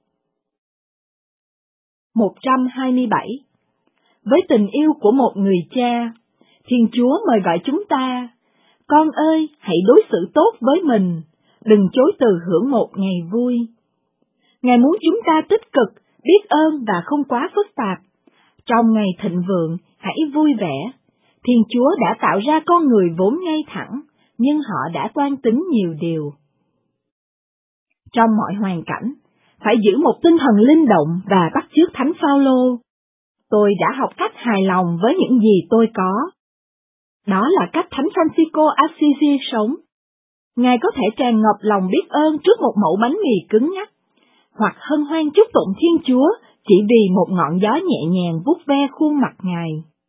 Speaker 4: 127. Với tình yêu của một người cha, Thiên Chúa mời gọi chúng ta: con ơi, hãy đối xử tốt với mình, đừng chối từ hưởng một ngày vui. Ngài muốn chúng ta tích cực, biết ơn và không quá phức tạp. Trong ngày thịnh vượng, hãy vui vẻ. Thiên Chúa đã tạo ra con người vốn ngay thẳng, nhưng họ đã toan tính nhiều điều. Trong mọi hoàn cảnh, phải giữ một tinh thần linh động và bắt chước Thánh Phaolô. Tôi đã học cách hài lòng với những gì tôi có. Đó là cách Thánh Francisco Assisi sống. Ngài có thể tràn ngập lòng biết ơn trước một mẩu bánh mì cứng nhắc, hoặc hân hoan chúc tụng Thiên Chúa chỉ vì một ngọn gió nhẹ nhàng vuốt ve khuôn mặt Ngài.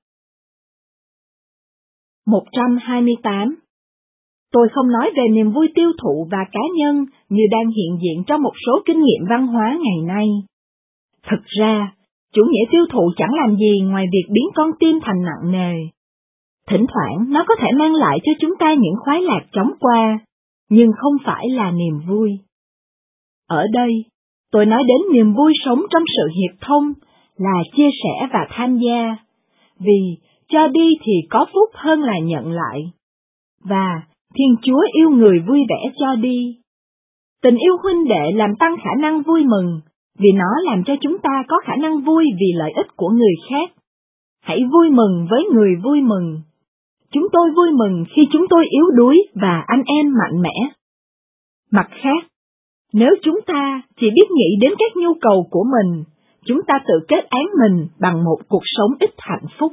Speaker 4: 128. Tôi không nói về niềm vui tiêu thụ và cá nhân như đang hiện diện trong một số kinh nghiệm văn hóa ngày nay. Thực ra, chủ nghĩa tiêu thụ chẳng làm gì ngoài việc biến con tim thành nặng nề. Thỉnh thoảng nó có thể mang lại cho chúng ta những khoái lạc chóng qua, nhưng không phải là niềm vui. Ở đây, tôi nói đến niềm vui sống trong sự hiệp thông, là chia sẻ và tham gia, vì cho đi thì có phúc hơn là nhận lại. Và Thiên Chúa yêu người vui vẻ cho đi. Tình yêu huynh đệ làm tăng khả năng vui mừng, vì nó làm cho chúng ta có khả năng vui vì lợi ích của người khác. Hãy vui mừng với người vui mừng. Chúng tôi vui mừng khi chúng tôi yếu đuối và anh em mạnh mẽ. Mặt khác, nếu chúng ta chỉ biết nghĩ đến các nhu cầu của mình, chúng ta tự kết án mình bằng một cuộc sống ít hạnh phúc.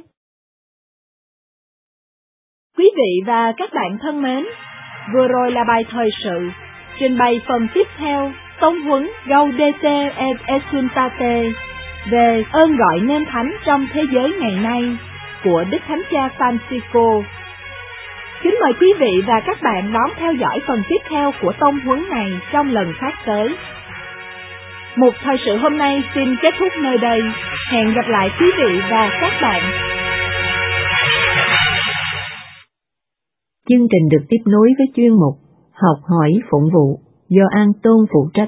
Speaker 4: Quý vị và các bạn thân mến, vừa rồi là bài thời sự, trình bày phần tiếp theo, tông huấn Gaudete et Exsultate về ơn gọi nên thánh trong thế giới ngày nay của Đức Thánh Cha Francisco. Kính mời quý vị và các bạn đón theo dõi phần tiếp theo của tông huấn này trong lần phát tới. Mục thời sự hôm nay xin kết thúc nơi đây. Hẹn gặp lại quý vị và các bạn.
Speaker 5: Chương trình được tiếp nối với chuyên mục Học hỏi phụng vụ do An Tôn phụ trách.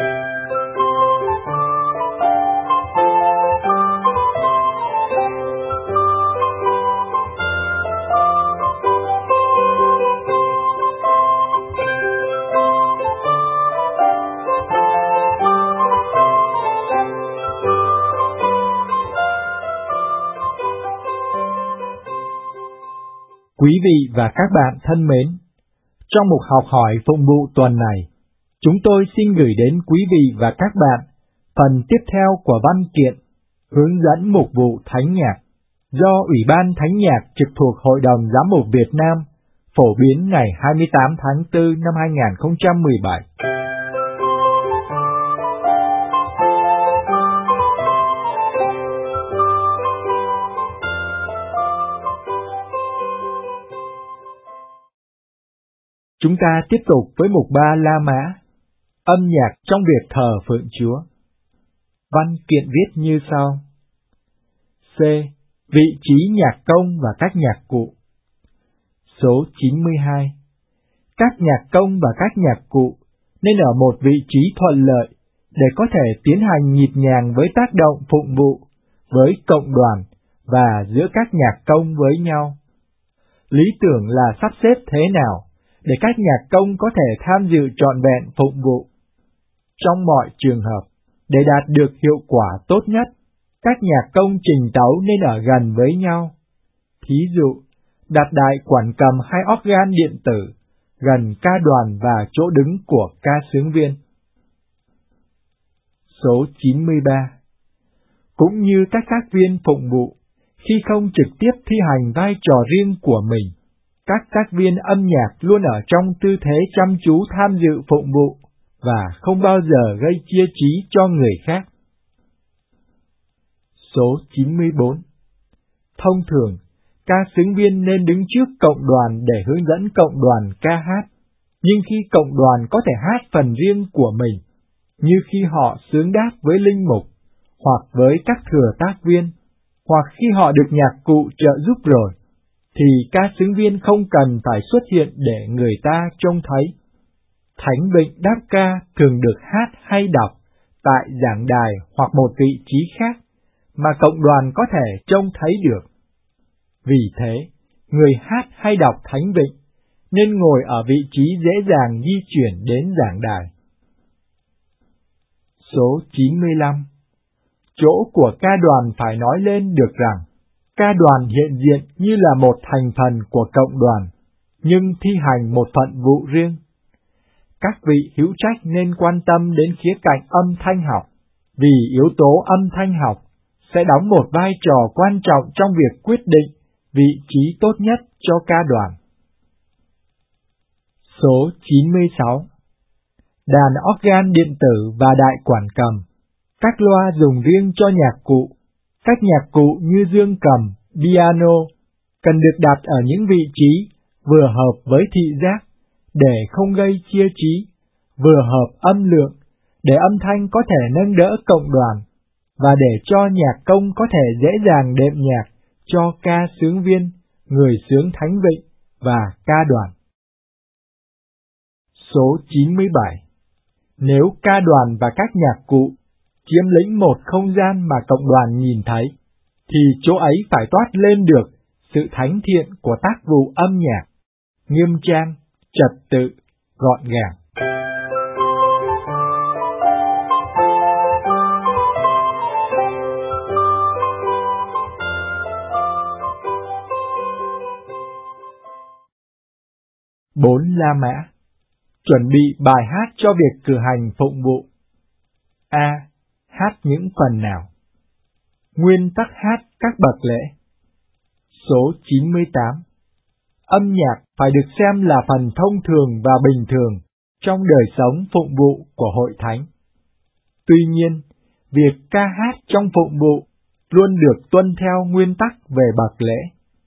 Speaker 6: Quý vị và các bạn thân mến, trong mục học hỏi phụng vụ tuần này, chúng tôi xin gửi đến quý vị và các bạn phần tiếp theo của văn kiện hướng dẫn mục vụ thánh nhạc do Ủy ban Thánh nhạc trực thuộc Hội đồng Giám mục Việt Nam phổ biến ngày 28 tháng 4 năm 2017. Chúng ta tiếp tục với mục 3 La Mã, âm nhạc trong việc thờ phượng Chúa. Văn kiện viết như sau. C. Vị trí nhạc công và các nhạc cụ. Số 92. Các nhạc công và các nhạc cụ nên ở một vị trí thuận lợi để có thể tiến hành nhịp nhàng với tác động phụng vụ, với cộng đoàn và giữa các nhạc công với nhau. Lý tưởng là sắp xếp thế nào để các nhạc công có thể tham dự trọn vẹn phụng vụ. Trong mọi trường hợp, để đạt được hiệu quả tốt nhất, các nhạc công trình tấu nên ở gần với nhau. Thí dụ, đặt đài quản cầm hay organ điện tử gần ca đoàn và chỗ đứng của ca xướng viên. Số 93. Cũng như các tác viên phụng vụ, khi không trực tiếp thi hành vai trò riêng của mình, các tác viên âm nhạc luôn ở trong tư thế chăm chú tham dự phụng vụ và không bao giờ gây chia trí cho người khác. Số 94. Thông thường, ca xướng viên nên đứng trước cộng đoàn để hướng dẫn cộng đoàn ca hát, nhưng khi cộng đoàn có thể hát phần riêng của mình, như khi họ xướng đáp với linh mục, hoặc với các thừa tác viên, hoặc khi họ được nhạc cụ trợ giúp rồi, thì ca xướng viên không cần phải xuất hiện để người ta trông thấy. Thánh vịnh đáp ca thường được hát hay đọc tại giảng đài hoặc một vị trí khác mà cộng đoàn có thể trông thấy được. Vì thế, người hát hay đọc thánh vịnh nên ngồi ở vị trí dễ dàng di chuyển đến giảng đài. Số 95. Chỗ của ca đoàn phải nói lên được rằng, ca đoàn hiện diện như là một thành phần của cộng đoàn, nhưng thi hành một phận vụ riêng. Các vị hữu trách nên quan tâm đến khía cạnh âm thanh học, vì yếu tố âm thanh học sẽ đóng một vai trò quan trọng trong việc quyết định vị trí tốt nhất cho ca đoàn. Số 96. Đàn organ điện tử và đại quản cầm, các loa dùng riêng cho nhạc cụ, các nhạc cụ như dương cầm, piano, cần được đặt ở những vị trí vừa hợp với thị giác, để không gây chia trí, vừa hợp âm lượng, để âm thanh có thể nâng đỡ cộng đoàn, và để cho nhạc công có thể dễ dàng đệm nhạc cho ca xướng viên, người xướng thánh vịnh và ca đoàn. Số 97. Nếu ca đoàn và các nhạc cụ chiếm lĩnh một không gian mà cộng đoàn nhìn thấy, thì chỗ ấy phải toát lên được sự thánh thiện của tác vụ âm nhạc, nghiêm trang, trật tự, gọn gàng. Bốn La Mã. Chuẩn bị bài hát cho việc cử hành phụng vụ. A. Hát những phần nào? Nguyên tắc hát các bậc lễ. Số 98. Âm nhạc phải được xem là phần thông thường và bình thường trong đời sống phụng vụ của hội thánh. Tuy nhiên, việc ca hát trong phụng vụ luôn được tuân theo nguyên tắc về bậc lễ.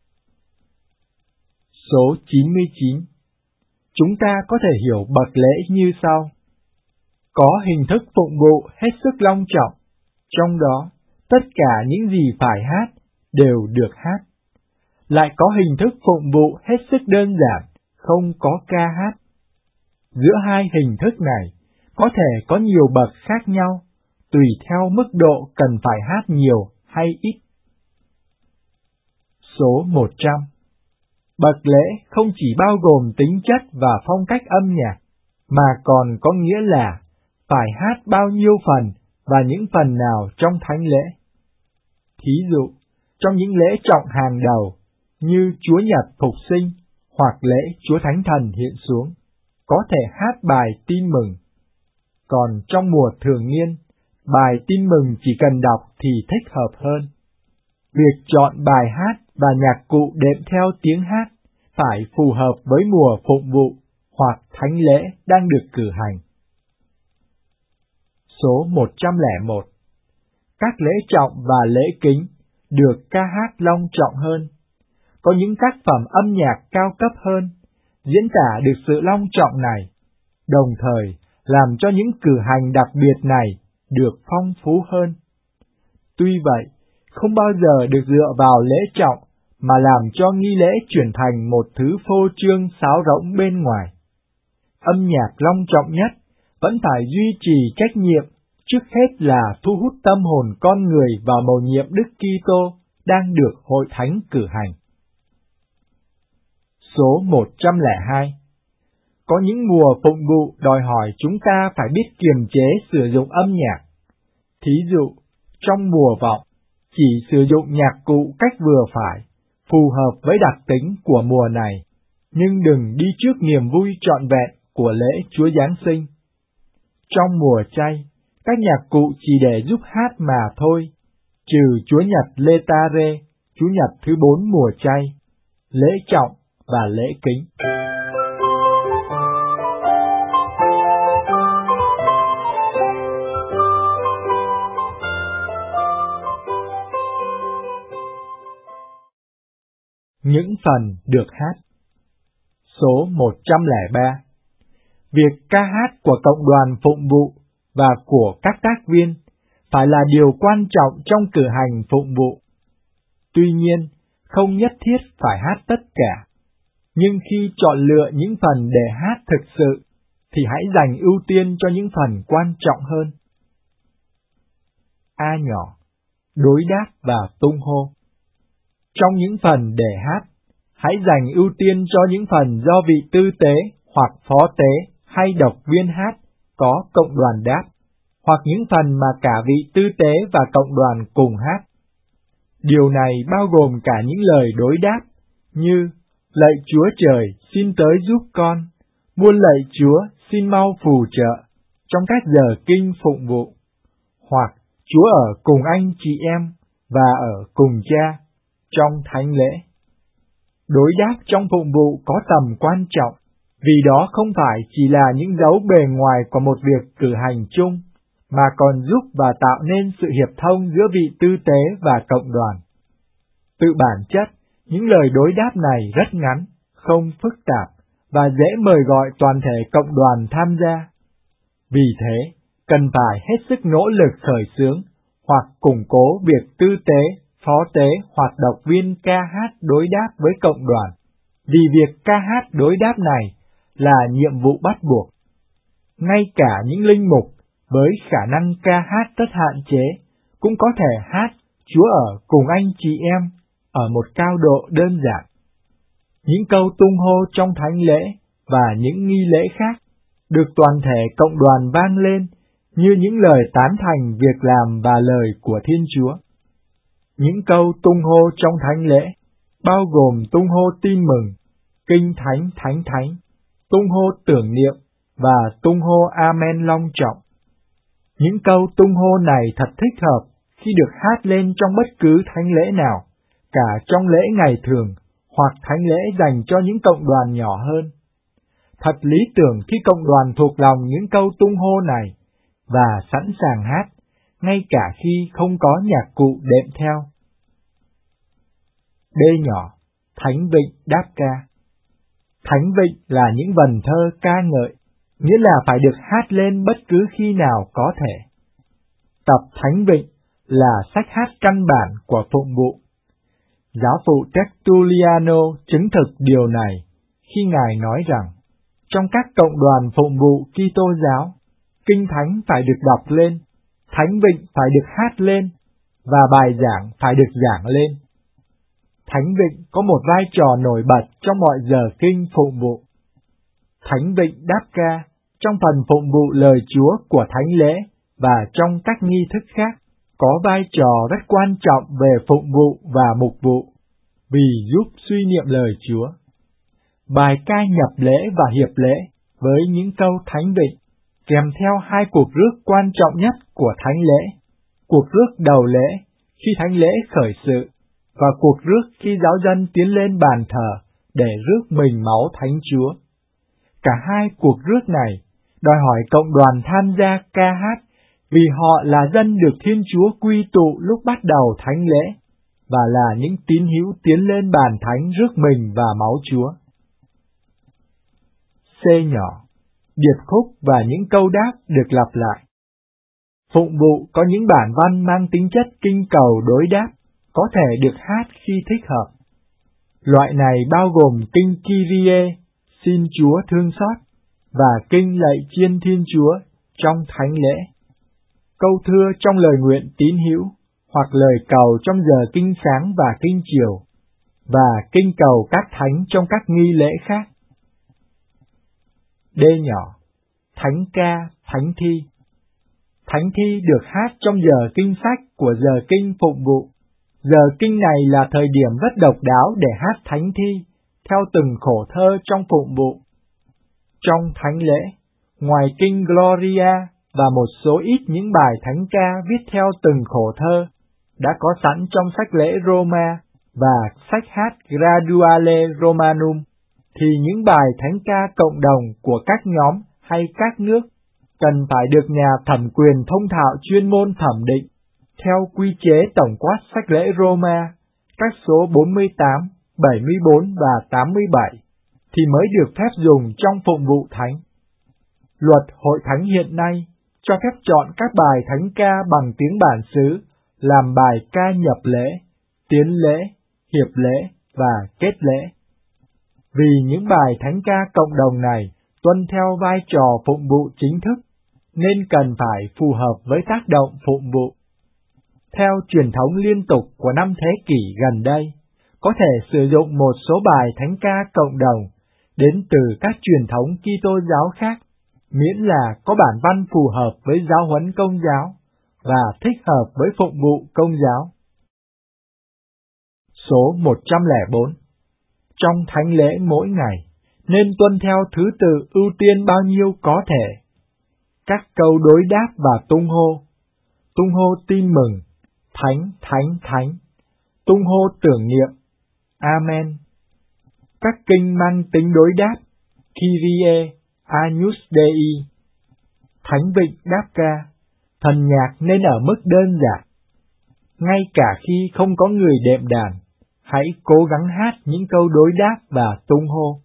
Speaker 6: Số 99. Chúng ta có thể hiểu bậc lễ như sau. Có hình thức phụng vụ hết sức long trọng, trong đó tất cả những gì phải hát đều được hát. Lại có hình thức phụng vụ hết sức đơn giản, không có ca hát. Giữa hai hình thức này có thể có nhiều bậc khác nhau, tùy theo mức độ cần phải hát nhiều hay ít. Số 100. Bậc lễ không chỉ bao gồm tính chất và phong cách âm nhạc, mà còn có nghĩa là phải hát bao nhiêu phần và những phần nào trong thánh lễ. Thí dụ, trong những lễ trọng hàng đầu, như Chúa Nhật Phục Sinh hoặc lễ Chúa Thánh Thần hiện xuống, có thể hát bài tin mừng. Còn trong mùa thường niên, bài tin mừng chỉ cần đọc thì thích hợp hơn. Việc chọn bài hát và nhạc cụ đệm theo tiếng hát phải phù hợp với mùa phụng vụ hoặc thánh lễ đang được cử hành. Số 101. Các lễ trọng và lễ kính được ca hát long trọng hơn. Có những tác phẩm âm nhạc cao cấp hơn, diễn tả được sự long trọng này, đồng thời làm cho những cử hành đặc biệt này được phong phú hơn. Tuy vậy, không bao giờ được dựa vào lễ trọng mà làm cho nghi lễ chuyển thành một thứ phô trương sáo rỗng bên ngoài. Âm nhạc long trọng nhất vẫn phải duy trì trách nhiệm, trước hết là thu hút tâm hồn con người vào mầu nhiệm Đức Kitô đang được hội thánh cử hành. Số 102. Có những mùa phụng vụ đòi hỏi chúng ta phải biết kiềm chế sử dụng âm nhạc. Thí dụ, trong mùa vọng, chỉ sử dụng nhạc cụ cách vừa phải, phù hợp với đặc tính của mùa này, nhưng đừng đi trước niềm vui trọn vẹn của lễ Chúa Giáng sinh. Trong mùa chay, các nhạc cụ chỉ để giúp hát mà thôi, trừ Chúa Nhật Letare, Chủ nhật thứ 4 mùa chay, lễ trọng và lễ kính. Những phần được hát. Số 103. Việc ca hát của cộng đoàn phụng vụ và của các tác viên phải là điều quan trọng trong cử hành phụng vụ. Tuy nhiên, không nhất thiết phải hát tất cả, nhưng khi chọn lựa những phần để hát thực sự, thì hãy dành ưu tiên cho những phần quan trọng hơn. A nhỏ, đối đáp và tung hô. Trong những phần để hát, hãy dành ưu tiên cho những phần do vị tư tế hoặc phó tế hay độc viên hát có cộng đoàn đáp, hoặc những phần mà cả vị tư tế và cộng đoàn cùng hát. Điều này bao gồm cả những lời đối đáp như lạy Chúa Trời xin tới giúp con, muôn lạy Chúa xin mau phù trợ trong các giờ kinh phụng vụ, hoặc Chúa ở cùng anh chị em và ở cùng Cha trong thánh lễ. Đối đáp trong phụng vụ có tầm quan trọng, vì đó không phải chỉ là những dấu bề ngoài của một việc cử hành chung, mà còn giúp và tạo nên sự hiệp thông giữa vị tư tế và cộng đoàn. Tự bản chất, những lời đối đáp này rất ngắn, không phức tạp, và dễ mời gọi toàn thể cộng đoàn tham gia. Vì thế, cần phải hết sức nỗ lực khởi xướng, hoặc củng cố việc tư tế, phó tế hoặc độc viên ca hát đối đáp với cộng đoàn, vì việc ca hát đối đáp này là nhiệm vụ bắt buộc. Ngay cả những linh mục với khả năng ca hát rất hạn chế cũng có thể hát Chúa ở cùng anh chị em ở một cao độ đơn giản. Những câu tung hô trong thánh lễ và những nghi lễ khác được toàn thể cộng đoàn vang lên như những lời tán thành việc làm và lời của Thiên Chúa. Những câu tung hô trong thánh lễ bao gồm tung hô tin mừng, kinh thánh thánh thánh, tung hô tưởng niệm và tung hô Amen long trọng. Những câu tung hô này thật thích hợp khi được hát lên trong bất cứ thánh lễ nào, cả trong lễ ngày thường hoặc thánh lễ dành cho những cộng đoàn nhỏ hơn. Thật lý tưởng khi cộng đoàn thuộc lòng những câu tung hô này và sẵn sàng hát, ngay cả khi không có nhạc cụ đệm theo. D nhỏ, thánh vịnh đáp ca. Thánh vịnh là những vần thơ ca ngợi, nghĩa là phải được hát lên bất cứ khi nào có thể. Tập Thánh Vịnh là sách hát căn bản của phụng vụ. Giáo phụ Tertulliano chứng thực điều này khi Ngài nói rằng, trong các cộng đoàn phụng vụ Kitô giáo, kinh thánh phải được đọc lên, Thánh Vịnh phải được hát lên, và bài giảng phải được giảng lên. Thánh Vịnh có một vai trò nổi bật trong mọi giờ kinh phụng vụ. Thánh Vịnh đáp ca trong phần phụng vụ lời Chúa của thánh lễ và trong các nghi thức khác có vai trò rất quan trọng về phụng vụ và mục vụ, vì giúp suy niệm lời Chúa. Bài ca nhập lễ và hiệp lễ với những câu thánh vịnh, kèm theo hai cuộc rước quan trọng nhất của thánh lễ, cuộc rước đầu lễ khi thánh lễ khởi sự, và cuộc rước khi giáo dân tiến lên bàn thờ để rước mình máu Thánh Chúa. Cả hai cuộc rước này đòi hỏi cộng đoàn tham gia ca hát, vì họ là dân được Thiên Chúa quy tụ lúc bắt đầu thánh lễ, và là những tín hữu tiến lên bàn thánh rước mình và máu Chúa. C nhỏ, điệp khúc và những câu đáp được lặp lại. Phụng vụ có những bản văn mang tính chất kinh cầu đối đáp, có thể được hát khi thích hợp. Loại này bao gồm kinh Kyrie, xin Chúa thương xót, và kinh lạy chiên Thiên Chúa trong thánh lễ. Câu thưa trong lời nguyện tín hữu, hoặc lời cầu trong giờ kinh sáng và kinh chiều, và kinh cầu các thánh trong các nghi lễ khác. D nhỏ, thánh ca, thánh thi. Thánh thi được hát trong giờ kinh sách của giờ kinh phụng vụ, Giờ kinh này là thời điểm rất độc đáo để hát thánh thi, theo từng khổ thơ trong phụng vụ. Trong thánh lễ, ngoài kinh Gloria và một số ít những bài thánh ca viết theo từng khổ thơ, đã có sẵn trong sách lễ Roma và sách hát Graduale Romanum, thì những bài thánh ca cộng đồng của các nhóm hay các nước cần phải được nhà thẩm quyền thông thạo chuyên môn thẩm định, theo quy chế tổng quát sách lễ Roma, các số 48, 74 và 87, thì mới được phép dùng trong phụng vụ thánh. Luật hội thánh hiện nay cho phép chọn các bài thánh ca bằng tiếng bản xứ làm bài ca nhập lễ, tiến lễ, hiệp lễ và kết lễ. Vì những bài thánh ca cộng đồng này tuân theo vai trò phụng vụ chính thức, nên cần phải phù hợp với tác động phụng vụ. Theo truyền thống liên tục của năm thế kỷ gần đây, có thể sử dụng một số bài thánh ca cộng đồng đến từ các truyền thống Kitô giáo khác, miễn là có bản văn phù hợp với giáo huấn Công giáo và thích hợp với phụng vụ Công giáo. Số 104. Trong thánh lễ mỗi ngày, nên tuân theo thứ tự ưu tiên bao nhiêu có thể. Các câu đối đáp và tung hô tin mừng, thánh, thánh, thánh, tung hô tưởng niệm, Amen. Các kinh mang tính đối đáp, Kyrie, Agnus Dei, thánh vịnh đáp ca, thần nhạc nên ở mức đơn giản. Ngay cả khi không có người đệm đàn, hãy cố gắng hát những câu đối đáp và tung hô.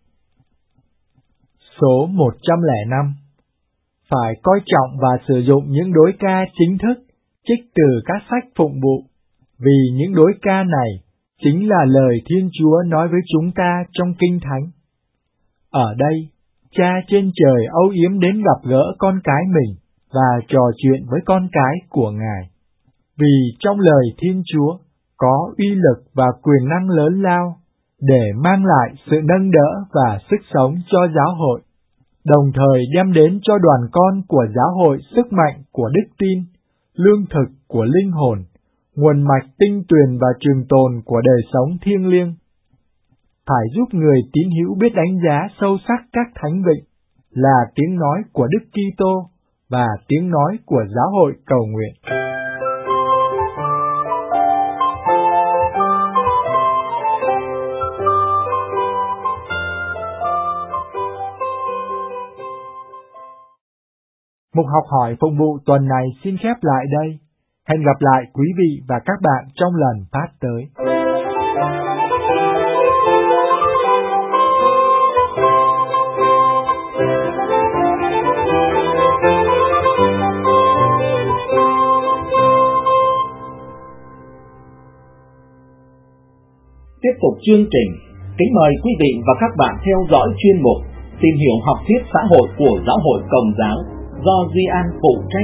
Speaker 6: Số 105. Phải coi trọng và sử dụng những đối ca chính thức, trích từ các sách phụng vụ, vì những đối ca này chính là lời Thiên Chúa nói với chúng ta trong Kinh Thánh. Ở đây, Cha trên trời âu yếm đến gặp gỡ con cái mình và trò chuyện với con cái của Ngài. Vì trong lời Thiên Chúa có uy lực và quyền năng lớn lao để mang lại sự nâng đỡ và sức sống cho giáo hội, đồng thời đem đến cho đoàn con của giáo hội sức mạnh của đức tin, lương thực của linh hồn, nguồn mạch tinh tuyền và trường tồn của đời sống thiêng liêng. Phải giúp người tín hữu biết đánh giá sâu sắc các thánh vịnh là tiếng nói của Đức Kitô và tiếng nói của giáo hội cầu nguyện. Mục học hỏi phụng vụ tuần này xin khép lại đây. Hẹn gặp lại quý vị và các bạn trong lần phát tới.
Speaker 3: Tiếp tục chương trình, kính mời quý vị và các bạn theo dõi chuyên mục Tìm hiểu học thuyết xã hội của Giáo hội Công giáo do Duy An phụ trách.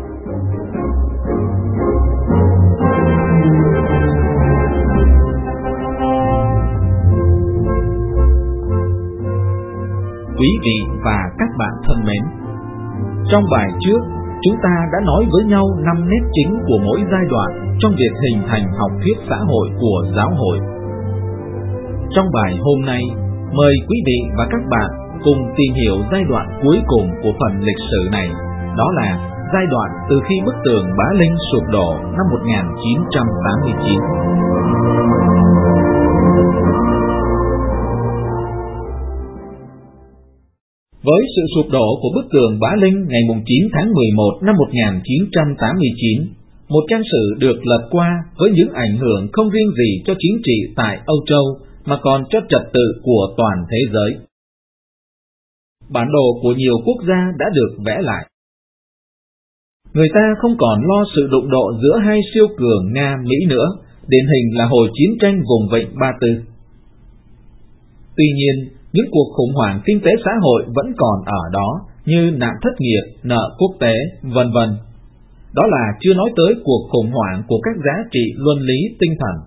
Speaker 1: Quý vị và các bạn thân mến, trong bài trước, chúng ta đã nói với nhau 5 nét chính của mỗi giai đoạn trong việc hình thành học thuyết xã hội của giáo hội. Trong bài hôm nay, mời quý vị và các bạn cùng tìm hiểu giai đoạn cuối cùng của phần lịch sử này, đó là giai đoạn từ khi bức tường Bá Linh sụp đổ năm 1989. Với sự sụp đổ của bức tường Bá Linh ngày 9 tháng 11 năm 1989, một trang sử được lật qua với những ảnh hưởng không riêng gì cho chính trị tại Âu Châu, mà còn cho trật tự của toàn thế giới. Bản đồ của nhiều quốc gia đã được vẽ lại. Người ta không còn lo sự đụng độ giữa hai siêu cường Nga-Mỹ nữa, điển hình là hồi chiến tranh vùng vịnh Ba Tư. Tuy nhiên, những cuộc khủng hoảng kinh tế xã hội vẫn còn ở đó, như nạn thất nghiệp, nợ quốc tế, vân vân. Đó là chưa nói tới cuộc khủng hoảng của các giá trị luân lý tinh thần.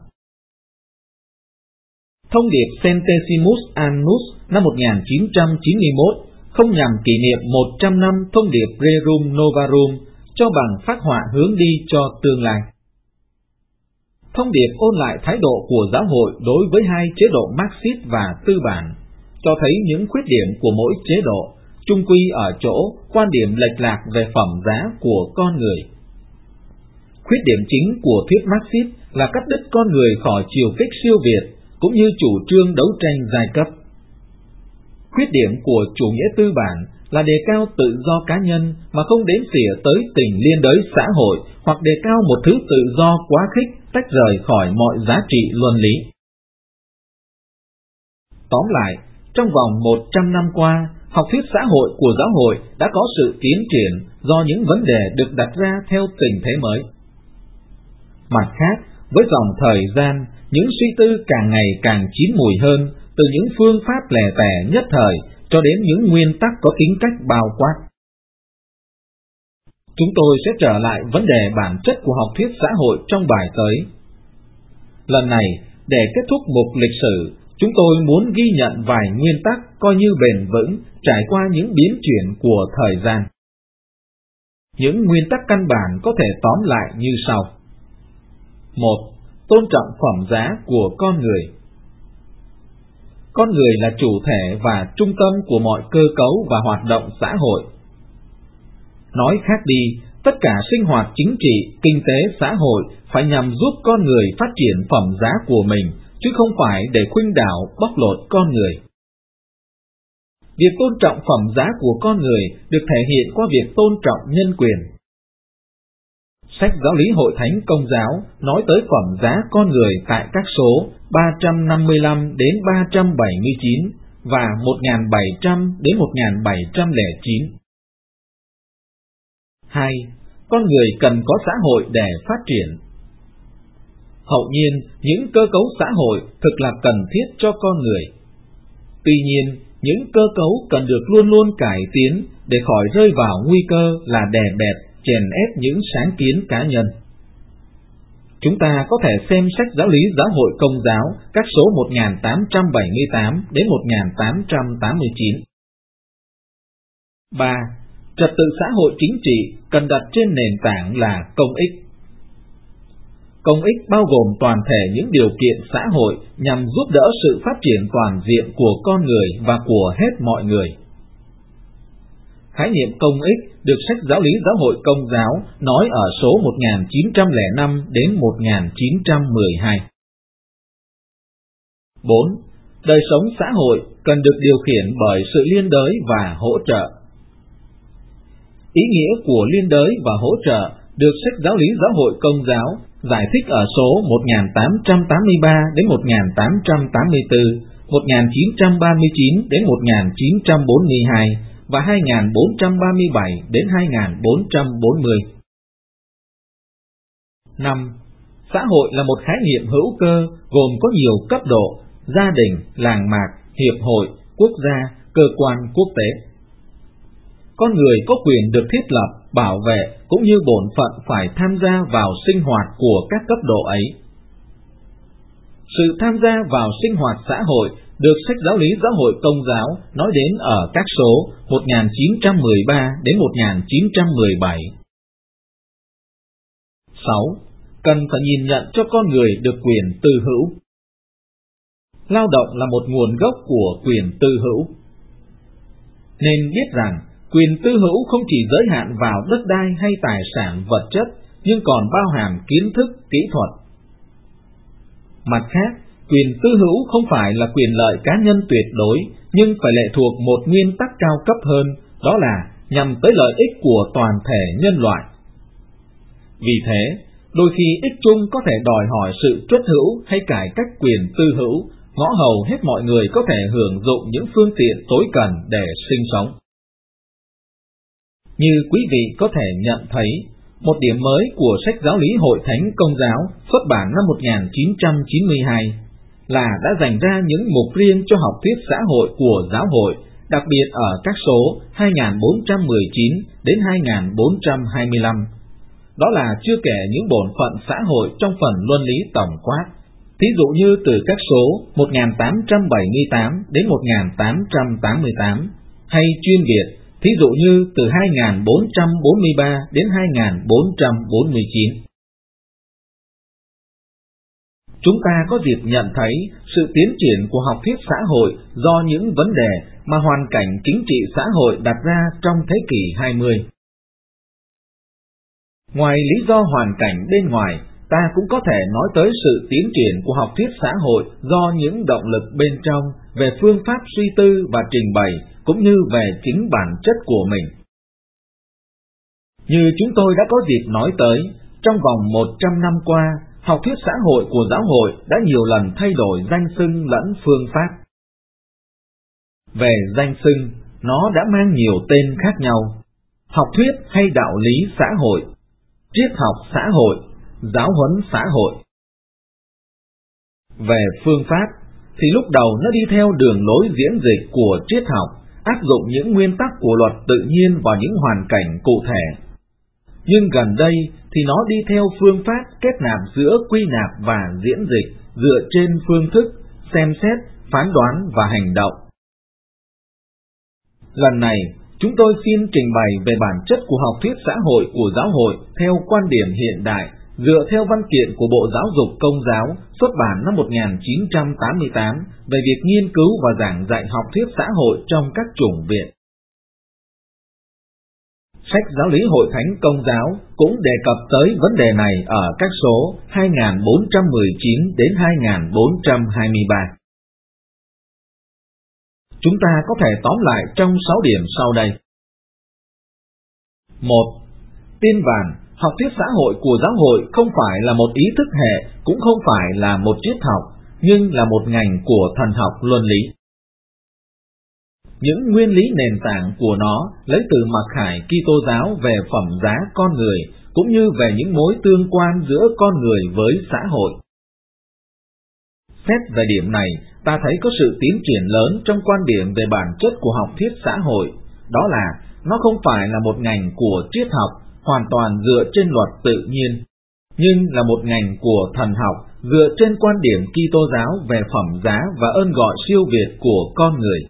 Speaker 1: Thông điệp Centesimus Annus năm 1991 không nhằm kỷ niệm 100 năm thông điệp Rerum Novarum cho bằng phác họa hướng đi cho tương lai.
Speaker 3: Thông điệp ôn lại thái độ của giáo hội đối với hai chế độ Marxist và tư bản, cho thấy những khuyết điểm của mỗi chế độ, chung quy ở chỗ quan điểm lệch lạc về phẩm giá của con người. Khuyết điểm chính của thuyết Marxist là cắt đứt con người khỏi chiều kích siêu việt, cũng như chủ trương đấu tranh giai cấp. Khuyết điểm của chủ nghĩa tư bản là đề cao tự do cá nhân mà không đếm xỉa tới tình liên đới xã hội, hoặc đề cao một thứ tự do quá khích, tách rời khỏi mọi giá trị luân lý. Tóm lại, trong vòng 100 năm qua, học thuyết xã hội của giáo hội đã có sự tiến triển do những vấn đề được đặt ra theo tình thế mới. Mặt khác, với dòng thời gian, những suy tư càng ngày càng chín mùi hơn, từ những phương pháp lẻ tẻ nhất thời cho đến những nguyên tắc có tính cách bao quát. Chúng tôi sẽ trở lại vấn đề bản chất của học thuyết xã hội trong bài tới. Lần này, để kết thúc mục lịch sử, chúng tôi muốn ghi nhận vài nguyên tắc coi như bền vững trải qua những biến chuyển của thời gian. Những nguyên tắc căn bản có thể tóm lại như sau. 1. Tôn trọng phẩm giá của con người. Con người là chủ thể và trung tâm của mọi cơ cấu và hoạt động xã hội. Nói khác đi, tất cả sinh hoạt chính trị, kinh tế, xã hội phải nhằm giúp con người phát triển phẩm giá của mình, chứ không phải để khuynh đảo bóc lột con người. Việc tôn trọng phẩm giá của con người được thể hiện qua việc tôn trọng nhân quyền. Sách Giáo lý Hội Thánh Công giáo nói tới phẩm giá con người tại các số 355 đến 379 và 1700 đến 1709. 2. Con người cần có xã hội để phát triển. Hậu nhiên, những cơ cấu xã hội thực là cần thiết cho con người. Tuy nhiên, những cơ cấu cần được luôn luôn cải tiến để khỏi rơi vào nguy cơ là đè bẹp, chèn ép những sáng kiến cá nhân. Chúng ta có thể xem sách Giáo lý Giáo hội Công giáo các số 1878 đến 1889. 3. Trật tự xã hội chính trị cần đặt trên nền tảng là công ích. Công ích bao gồm toàn thể những điều kiện xã hội nhằm giúp đỡ sự phát triển toàn diện của con người và của hết mọi người. Khái niệm công ích được sách Giáo lý Giáo hội Công giáo nói ở số 1905 đến 1912. 4. Đời sống xã hội cần được điều khiển bởi sự liên đới và hỗ trợ. Ý nghĩa của liên đới và hỗ trợ được sách Giáo lý Giáo hội Công giáo giải thích ở số 1883 đến 1884, 1939 đến 1942 và 2437 đến 2440. 5. Xã hội là một khái niệm hữu cơ gồm có nhiều cấp độ: gia đình, làng mạc, hiệp hội, quốc gia, cơ quan quốc tế. Con người có quyền được thiết lập, bảo vệ cũng như bổn phận phải tham gia vào sinh hoạt của các cấp độ ấy. Sự tham gia vào sinh hoạt xã hội được sách Giáo lý Giáo hội Công giáo nói đến ở các số 1913 đến 1917. 6. Cần phải nhìn nhận cho con người được quyền tư hữu. Lao động là một nguồn gốc của quyền tư hữu. Nên biết rằng, quyền tư hữu không chỉ giới hạn vào đất đai hay tài sản vật chất, nhưng còn bao hàm kiến thức, kỹ thuật. Mặt khác, quyền tư hữu không phải là quyền lợi cá nhân tuyệt đối, nhưng phải lệ thuộc một nguyên tắc cao cấp hơn, đó là nhằm tới lợi ích của toàn thể nhân loại. Vì thế, đôi khi ích chung có thể đòi hỏi sự truất hữu hay cải cách quyền tư hữu, ngõ hầu hết mọi người có thể hưởng dụng những phương tiện tối cần để sinh sống. Như quý vị có thể nhận thấy, một điểm mới của sách Giáo lý Hội Thánh Công giáo xuất bản năm 1992 là đã dành ra những mục riêng cho học thuyết xã hội của giáo hội, đặc biệt ở các số 2419 đến 2425. Đó là chưa kể những bổn phận xã hội trong phần luân lý tổng quát, thí dụ như từ các số 1878 đến 1888, hay chuyên biệt, thí dụ như từ 2443 đến 2449. chúng ta có dịp nhận thấy sự tiến triển của học thuyết xã hội do những vấn đề mà hoàn cảnh chính trị xã hội đặt ra trong thế kỷ 20. Ngoài lý do hoàn cảnh bên ngoài, ta cũng có thể nói tới sự tiến triển của học thuyết xã hội do những động lực bên trong về phương pháp suy tư và trình bày, cũng như về chính bản chất của mình. Như chúng tôi đã có dịp nói tới, trong vòng 100 năm qua, học thuyết xã hội của giáo hội đã nhiều lần thay đổi danh xưng lẫn phương pháp. Về danh xưng, nó đã mang nhiều tên khác nhau: học thuyết hay đạo lý xã hội, triết học xã hội, giáo huấn xã hội. Về phương pháp, thì lúc đầu nó đi theo đường lối diễn dịch của triết học, áp dụng những nguyên tắc của luật tự nhiên vào những hoàn cảnh cụ thể. Nhưng gần đây thì nó đi theo phương pháp kết nạp giữa quy nạp và diễn dịch, dựa trên phương thức, xem xét, phán đoán và hành động. Lần này, chúng tôi xin trình bày về bản chất của học thuyết xã hội của giáo hội theo quan điểm hiện đại, dựa theo văn kiện của Bộ Giáo dục Công giáo xuất bản năm 1988 về việc nghiên cứu và giảng dạy học thuyết xã hội trong các chủng viện. Sách Giáo lý Hội Thánh Công giáo cũng đề cập tới vấn đề này ở các số 2419 đến 2423. Chúng ta có thể tóm lại trong 6 điểm sau đây. 1. Tiên vàn, học thuyết xã hội của giáo hội không phải là một ý thức hệ, cũng không phải là một triết học, nhưng là một ngành của thần học luân lý. Những nguyên lý nền tảng của nó lấy từ mặc khải Kitô giáo về phẩm giá con người, cũng như về những mối tương quan giữa con người với xã hội. Xét về điểm này, ta thấy có sự tiến triển lớn trong quan điểm về bản chất của học thuyết xã hội, đó là nó không phải là một ngành của triết học hoàn toàn dựa trên luật tự nhiên, nhưng là một ngành của thần học dựa trên quan điểm Kitô giáo về phẩm giá và ơn gọi siêu việt của con người.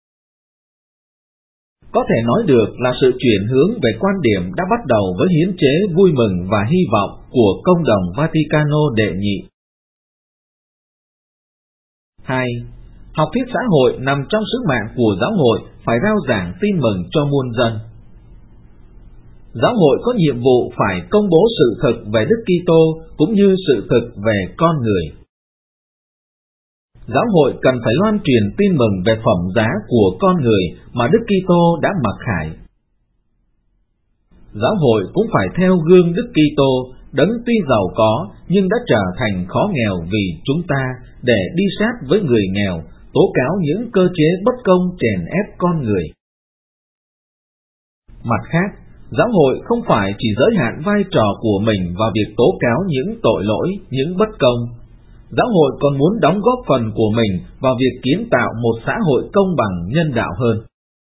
Speaker 3: Có thể nói được là sự chuyển hướng về quan điểm đã bắt đầu với hiến chế vui mừng và hy vọng của Công đồng Vaticano đệ nhị. 2. Học thuyết xã hội nằm trong sứ mạng của giáo hội phải rao giảng tin mừng cho muôn dân. Giáo hội có nhiệm vụ phải công bố sự thực về Đức Kitô cũng như sự thực về con người. Giáo hội cần phải loan truyền tin mừng về phẩm giá của con người mà Đức Kitô đã mặc khải. Giáo hội cũng phải theo gương Đức Kitô, đấng tuy giàu có nhưng đã trở thành khó nghèo vì chúng ta, để đi sát với người nghèo, tố cáo những cơ chế bất công chèn ép con người. Mặt khác, giáo hội không phải chỉ giới hạn vai trò của mình vào việc tố cáo những tội lỗi, những bất công. Giáo hội còn muốn đóng góp phần của mình vào việc kiến tạo một xã hội công bằng nhân đạo hơn.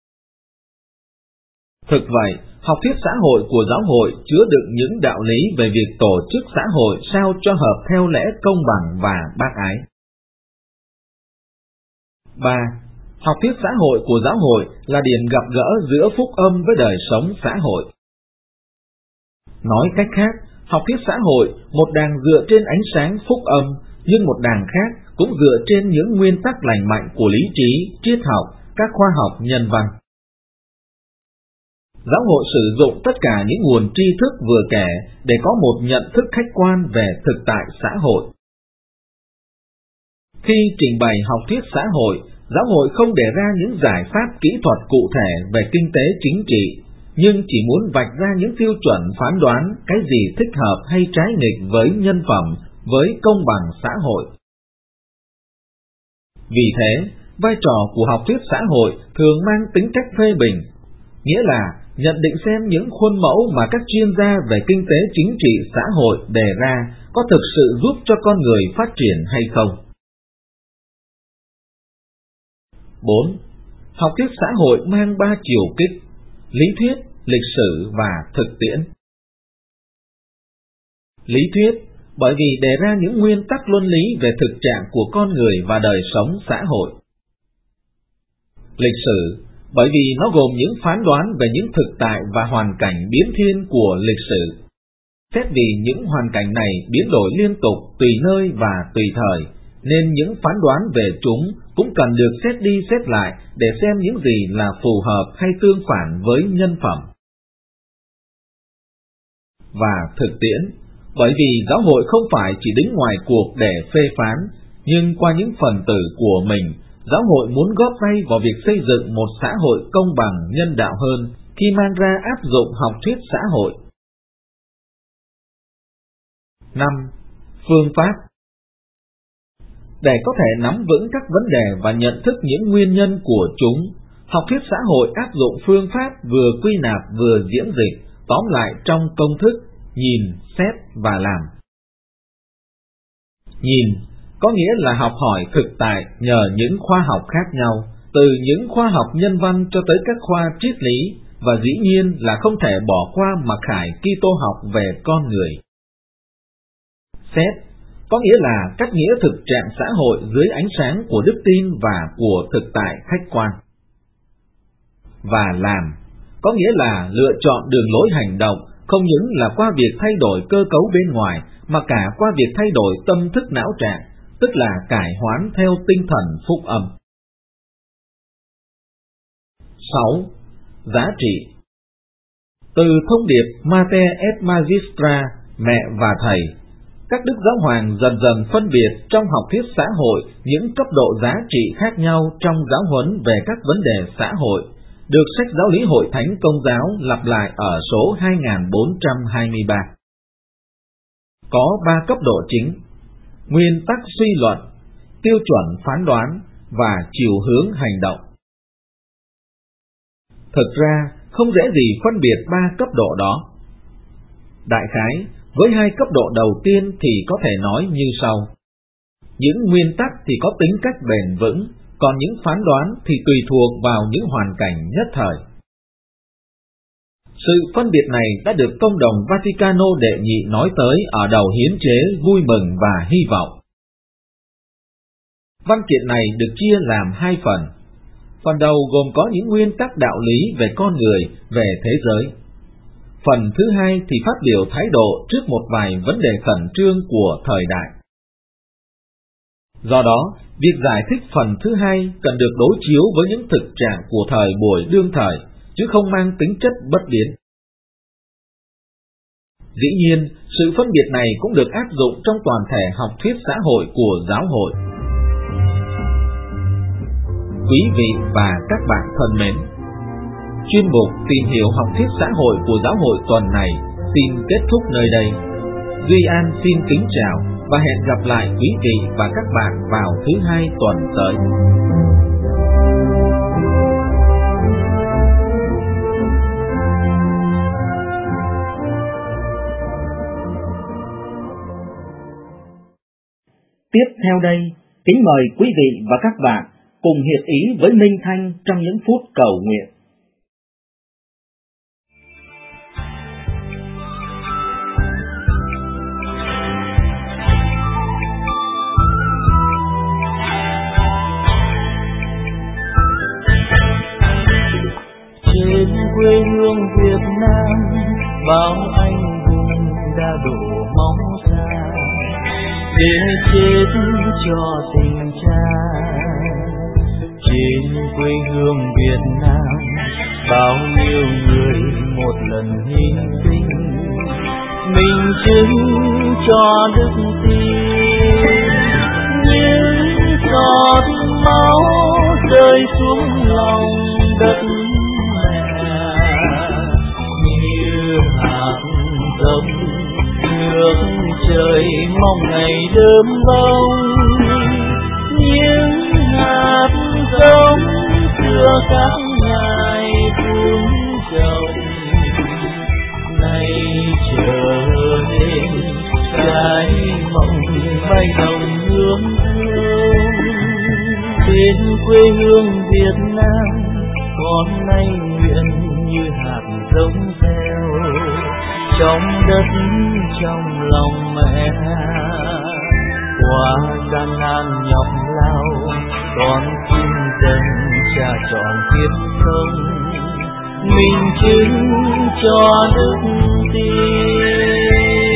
Speaker 3: Thực vậy, học thuyết xã hội của giáo hội chứa đựng những đạo lý về việc tổ chức xã hội sao cho hợp theo lẽ công bằng và bác ái. 3. Học thuyết xã hội của giáo hội là điểm gặp gỡ giữa phúc âm với đời sống xã hội. Nói cách khác, học thuyết xã hội, một đàng dựa trên ánh sáng phúc âm, nhưng một đàng khác cũng dựa trên những nguyên tắc lành mạnh của lý trí, triết học, các khoa học nhân văn. Giáo hội sử dụng tất cả những nguồn tri thức vừa kể để có một nhận thức khách quan về thực tại xã hội. Khi trình bày học thuyết xã hội, giáo hội không đề ra những giải pháp kỹ thuật cụ thể về kinh tế chính trị, nhưng chỉ muốn vạch ra những tiêu chuẩn phán đoán cái gì thích hợp hay trái nghịch với nhân phẩm, với công bằng xã hội. Vì thế, vai trò của học thuyết xã hội thường mang tính cách phê bình, nghĩa là nhận định xem những khuôn mẫu mà các chuyên gia về kinh tế chính trị xã hội đề ra có thực sự giúp cho con người phát triển hay không. 4. Học thuyết xã hội mang 3 chiều kích: lý thuyết, lịch sử và thực tiễn. Lý thuyết, bởi vì đề ra những nguyên tắc luân lý về thực trạng của con người và đời sống xã hội. Lịch sử, bởi vì nó gồm những phán đoán về những thực tại và hoàn cảnh biến thiên của lịch sử. Xét vì những hoàn cảnh này biến đổi liên tục tùy nơi và tùy thời, nên những phán đoán về chúng cũng cần được xét đi xét lại để xem những gì là phù hợp hay tương phản với nhân phẩm và thực tiễn. Bởi vì giáo hội không phải chỉ đứng ngoài cuộc để phê phán, nhưng qua những phần tử của mình, giáo hội muốn góp tay vào việc xây dựng một xã hội công bằng nhân đạo hơn khi mang ra áp dụng học thuyết xã hội. 5. Phương pháp. Để có thể nắm vững các vấn đề và nhận thức những nguyên nhân của chúng, học thuyết xã hội áp dụng phương pháp vừa quy nạp vừa diễn dịch, tóm lại trong công thức nhìn, xét và làm. Nhìn có nghĩa là học hỏi thực tại nhờ những khoa học khác nhau, từ những khoa học nhân văn cho tới các khoa triết lý, và dĩ nhiên là không thể bỏ qua mặc khải Kitô học về con người. Xét có nghĩa là cách nghĩa thực trạng xã hội dưới ánh sáng của đức tin và của thực tại khách quan. Và làm có nghĩa là lựa chọn đường lối hành động, không những là qua việc thay đổi cơ cấu bên ngoài, mà cả qua việc thay đổi tâm thức não trạng, tức là cải hoán theo tinh thần phúc âm. 6. Giá trị. Từ thông điệp Mater et Magistra, mẹ và thầy, các đức giáo hoàng dần dần phân biệt trong học thuyết xã hội những cấp độ giá trị khác nhau trong giáo huấn về các vấn đề xã hội, được sách giáo lý Hội Thánh Công giáo lặp lại ở số 2423. Có 3 cấp độ chính: nguyên tắc suy luận, tiêu chuẩn phán đoán và chiều hướng hành động. Thực ra, không dễ gì phân biệt 3 cấp độ đó. Đại khái, với 2 cấp độ đầu tiên thì có thể nói như sau. Những nguyên tắc thì có tính cách bền vững, còn những phán đoán thì tùy thuộc vào những hoàn cảnh nhất thời. Sự phân biệt này đã được Công đồng Vaticano đệ nhị nói tới ở đầu hiến chế vui mừng và hy vọng. Văn kiện này được chia làm 2 phần. Phần đầu gồm có những nguyên tắc đạo lý về con người, về thế giới. Phần thứ hai thì phát biểu thái độ trước một vài vấn đề khẩn trương của thời đại. Do đó, việc giải thích phần thứ hai cần được đối chiếu với những thực trạng của thời buổi đương thời, chứ không mang tính chất bất biến. Dĩ nhiên, sự phân biệt này cũng được áp dụng trong toàn thể học thuyết xã hội của giáo hội. Quý vị và các bạn thân mến, chuyên mục tìm hiểu học thuyết xã hội của giáo hội tuần này xin kết thúc nơi đây. Duy An xin kính chào và hẹn gặp lại quý vị và các bạn vào thứ Hai tuần tới. Tiếp theo đây, kính mời quý vị và các bạn cùng hiệp ý với Minh Thanh trong những phút cầu nguyện.
Speaker 2: Trên quê hương Việt Nam, bao anh hùng đã đổ máu ra để chết cho tình cha. Trên quê hương Việt Nam, bao nhiêu người một lần hy sinh, mình chứng cho đức tin. Những giọt máu rơi xuống lòng đất mẹ như hạt giống nước trời mong ngày đơm bông. Những hạt giống xưa các ngài vun trồng nay trở nên trái mộng bay đồng hương hương. Bên quê hương Việt Nam, con nay nguyện như hạt giống gieo trong đất trong lòng mẹ. Qua gian nan nhọc lao, con xin dâng cha trọn kiếp sống, mình chứng cho đức tin.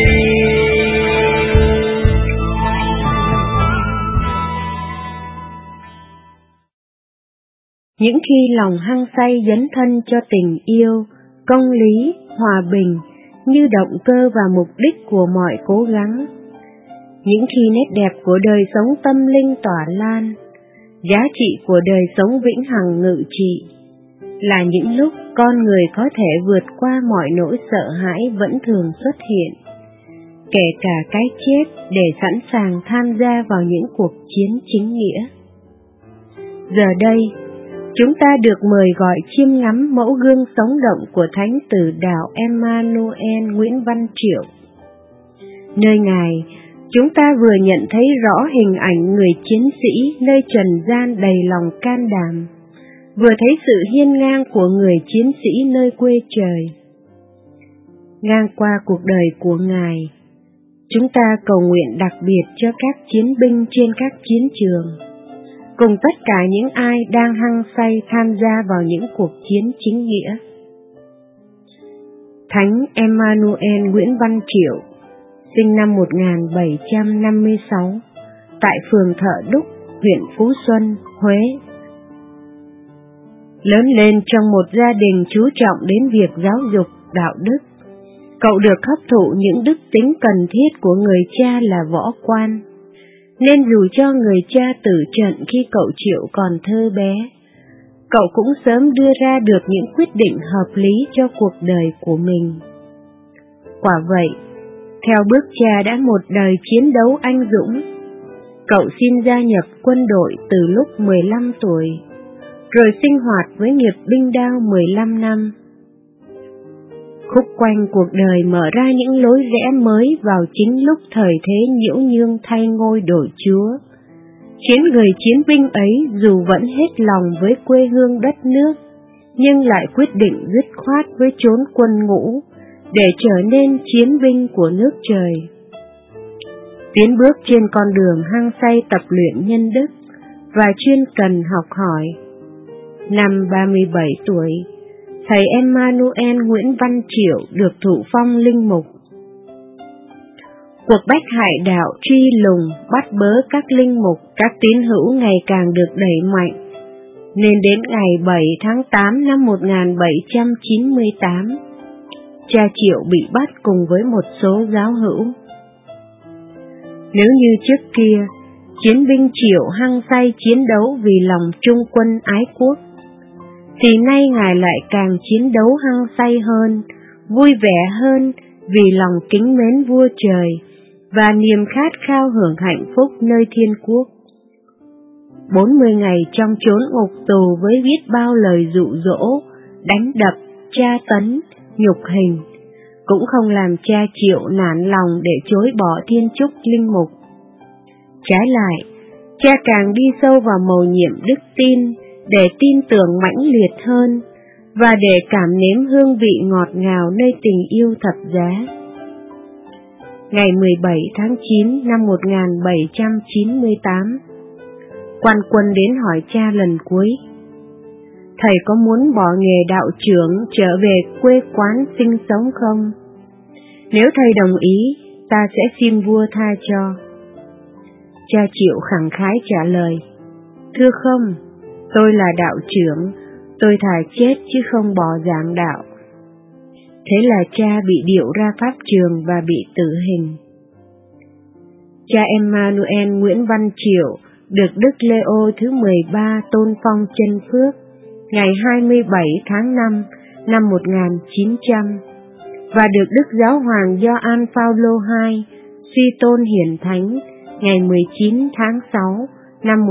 Speaker 7: Những khi lòng hăng say dấn thân cho tình yêu, công lý, hòa bình như động cơ và mục đích của mọi cố gắng. Những khi nét đẹp của đời sống tâm linh tỏa lan, giá trị của đời sống vĩnh hằng ngự trị, là những lúc con người có thể vượt qua mọi nỗi sợ hãi vẫn thường xuất hiện, kể cả cái chết, để sẵn sàng tham gia vào những cuộc chiến chính nghĩa. Giờ đây, chúng ta được mời gọi chiêm ngắm mẫu gương sống động của Thánh tử đạo Emmanuel Nguyễn Văn Triệu. Nơi Ngài, chúng ta vừa nhận thấy rõ hình ảnh người chiến sĩ nơi trần gian đầy lòng can đảm, vừa thấy sự hiên ngang của người chiến sĩ nơi quê trời. Ngang qua cuộc đời của Ngài, chúng ta cầu nguyện đặc biệt cho các chiến binh trên các chiến trường, cùng tất cả những ai đang hăng say tham gia vào những cuộc chiến chính nghĩa. Thánh Emmanuel Nguyễn Văn Triệu, sinh năm 1756, tại phường Thợ Đúc, huyện Phú Xuân, Huế. Lớn lên trong một gia đình chú trọng đến việc giáo dục, đạo đức, cậu được hấp thụ những đức tính cần thiết của người cha là võ quan, nên dù cho người cha tử trận khi cậu Triệu còn thơ bé, cậu cũng sớm đưa ra được những quyết định hợp lý cho cuộc đời của mình. Quả vậy, theo bước cha đã một đời chiến đấu anh dũng, cậu xin gia nhập quân đội từ lúc 15 tuổi, rồi sinh hoạt với nghiệp binh đao 15 năm. Khúc quanh cuộc đời mở ra những lối rẽ mới vào chính lúc thời thế nhiễu nhương thay ngôi đổi chúa, khiến người chiến binh ấy dù vẫn hết lòng với quê hương đất nước, nhưng lại quyết định dứt khoát với chốn quân ngũ, để trở nên chiến binh của nước trời. Tiến bước trên con đường hăng say tập luyện nhân đức và chuyên cần học hỏi. Năm 37 tuổi, thầy Emmanuel Nguyễn Văn Triệu được thụ phong linh mục. Cuộc bách hại đạo truy lùng bắt bớ các linh mục, các tín hữu ngày càng được đẩy mạnh, nên đến ngày 7 tháng 8 năm 1798, cha Triệu bị bắt cùng với một số giáo hữu. Nếu như trước kia, chiến binh Triệu hăng say chiến đấu vì lòng trung quân ái quốc, thì nay Ngài lại càng chiến đấu hăng say hơn, vui vẻ hơn vì lòng kính mến vua trời và niềm khát khao hưởng hạnh phúc nơi thiên quốc. 40 ngày trong chốn ngục tù với biết bao lời dụ dỗ, đánh đập, tra tấn, nhục hình, cũng không làm cha Triệu nản lòng để chối bỏ thiên chúc linh mục. Trái lại, cha càng đi sâu vào mầu nhiệm đức tin, để tin tưởng mãnh liệt hơn, và để cảm nếm hương vị ngọt ngào nơi tình yêu thập giá. Ngày 17 tháng 9 năm 1798, quan quân đến hỏi cha lần cuối: "Thầy có muốn bỏ nghề đạo trưởng trở về quê quán sinh sống không? Nếu thầy đồng ý, ta sẽ xin vua tha cho." Cha Triệu khẳng khái trả lời: "Thưa không, tôi là đạo trưởng, tôi thà chết chứ không bỏ giảng đạo." Thế là cha bị điệu ra pháp trường và bị tử hình. Cha Emmanuel Nguyễn Văn Triệu được Đức Leo thứ 13 tôn phong chân phước ngày 27 tháng 5 năm 1900 và được Đức Giáo hoàng Gioan Phaolô II suy tôn hiển thánh ngày 19 tháng 6 năm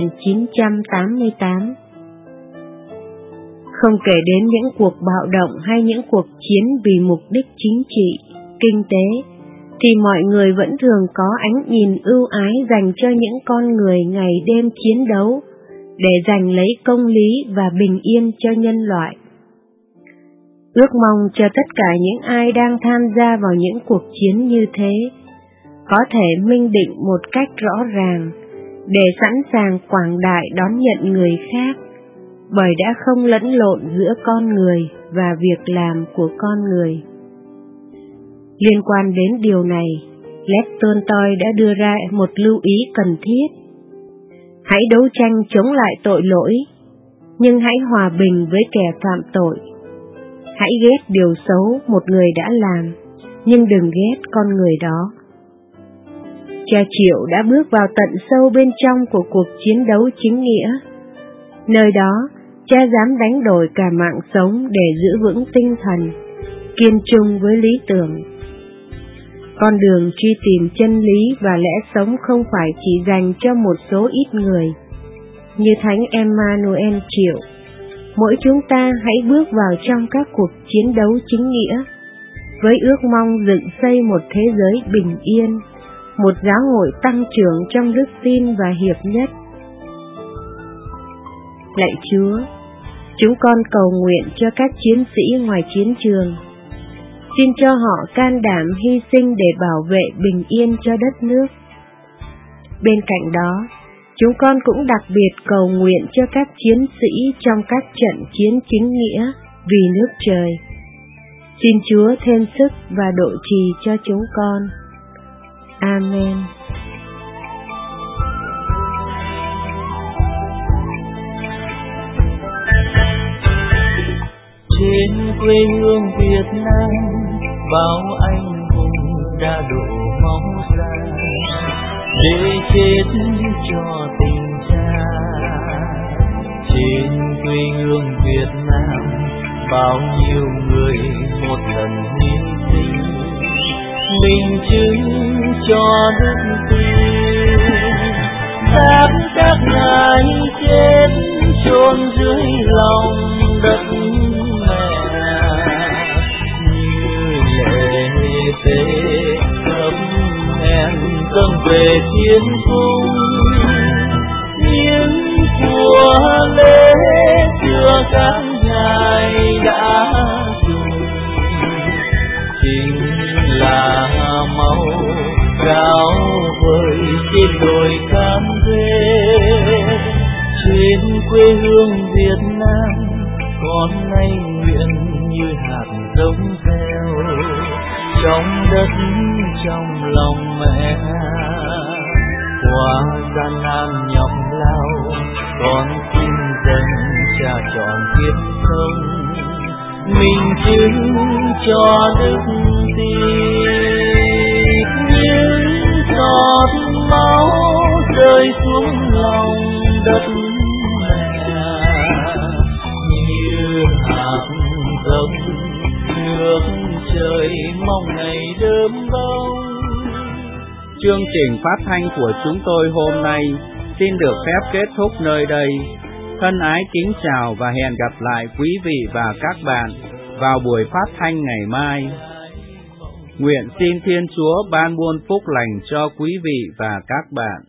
Speaker 7: 1988. Không kể đến những cuộc bạo động hay những cuộc chiến vì mục đích chính trị, kinh tế, thì mọi người vẫn thường có ánh nhìn ưu ái dành cho những con người ngày đêm chiến đấu để giành lấy công lý và bình yên cho nhân loại. Ước mong cho tất cả những ai đang tham gia vào những cuộc chiến như thế có thể minh định một cách rõ ràng để sẵn sàng quảng đại đón nhận người khác, bởi đã không lẫn lộn giữa con người và việc làm của con người. Liên quan đến điều này, Lev Tolstoy đã đưa ra một lưu ý cần thiết: hãy đấu tranh chống lại tội lỗi, nhưng hãy hòa bình với kẻ phạm tội. Hãy ghét điều xấu một người đã làm, nhưng đừng ghét con người đó. Cha Triệu đã bước vào tận sâu bên trong của cuộc chiến đấu chính nghĩa. Nơi đó, cha dám đánh đổi cả mạng sống để giữ vững tinh thần, kiên trung với lý tưởng. Con đường truy tìm chân lý và lẽ sống không phải chỉ dành cho một số ít người. Như Thánh Emmanuel Triệu, mỗi chúng ta hãy bước vào trong các cuộc chiến đấu chính nghĩa, với ước mong dựng xây một thế giới bình yên, một giáo hội tăng trưởng trong đức tin và hiệp nhất. Lạy Chúa, chúng con cầu nguyện cho các chiến sĩ ngoài chiến trường. Xin cho họ can đảm hy sinh để bảo vệ bình yên cho đất nước. Bên cạnh đó, chúng con cũng đặc biệt cầu nguyện cho các chiến sĩ trong các trận chiến chính nghĩa vì nước trời. Xin Chúa thêm sức và độ trì cho chúng con. Amen.
Speaker 2: Trên quê hương Việt Nam, bao anh hùng đã đổ máu ra để chết cho tình cha. Trên quê hương Việt Nam, bao nhiêu người một lần hy sinh, minh chứng cho đức tin. Xác các ngài chết chôn dưới lòng đất mẹ, như lệ tế thấm hèn dâng về thiên cung. Những của lễ chưa các ngài đã dùng, chính là máu cao vời trên đồi cam rê. Trên quê hương Việt Nam, con nay nguyện như hạt giống gieo trong đất trong lòng mẹ. Qua gian nan nhọc lao, con xin dâng cha trọn kiếp sống, minh chứng cho đức tin. Những giọt máu rơi xuống lòng đất mẹ, như hạt giống nước trời mong ngày đơm bông.
Speaker 1: Chương trình phát thanh của chúng tôi hôm nay xin được phép kết thúc nơi đây. Thân ái kính chào và hẹn gặp lại quý vị và các bạn vào buổi phát thanh ngày mai. Nguyện xin Thiên Chúa ban muôn phúc lành cho quý vị và các bạn.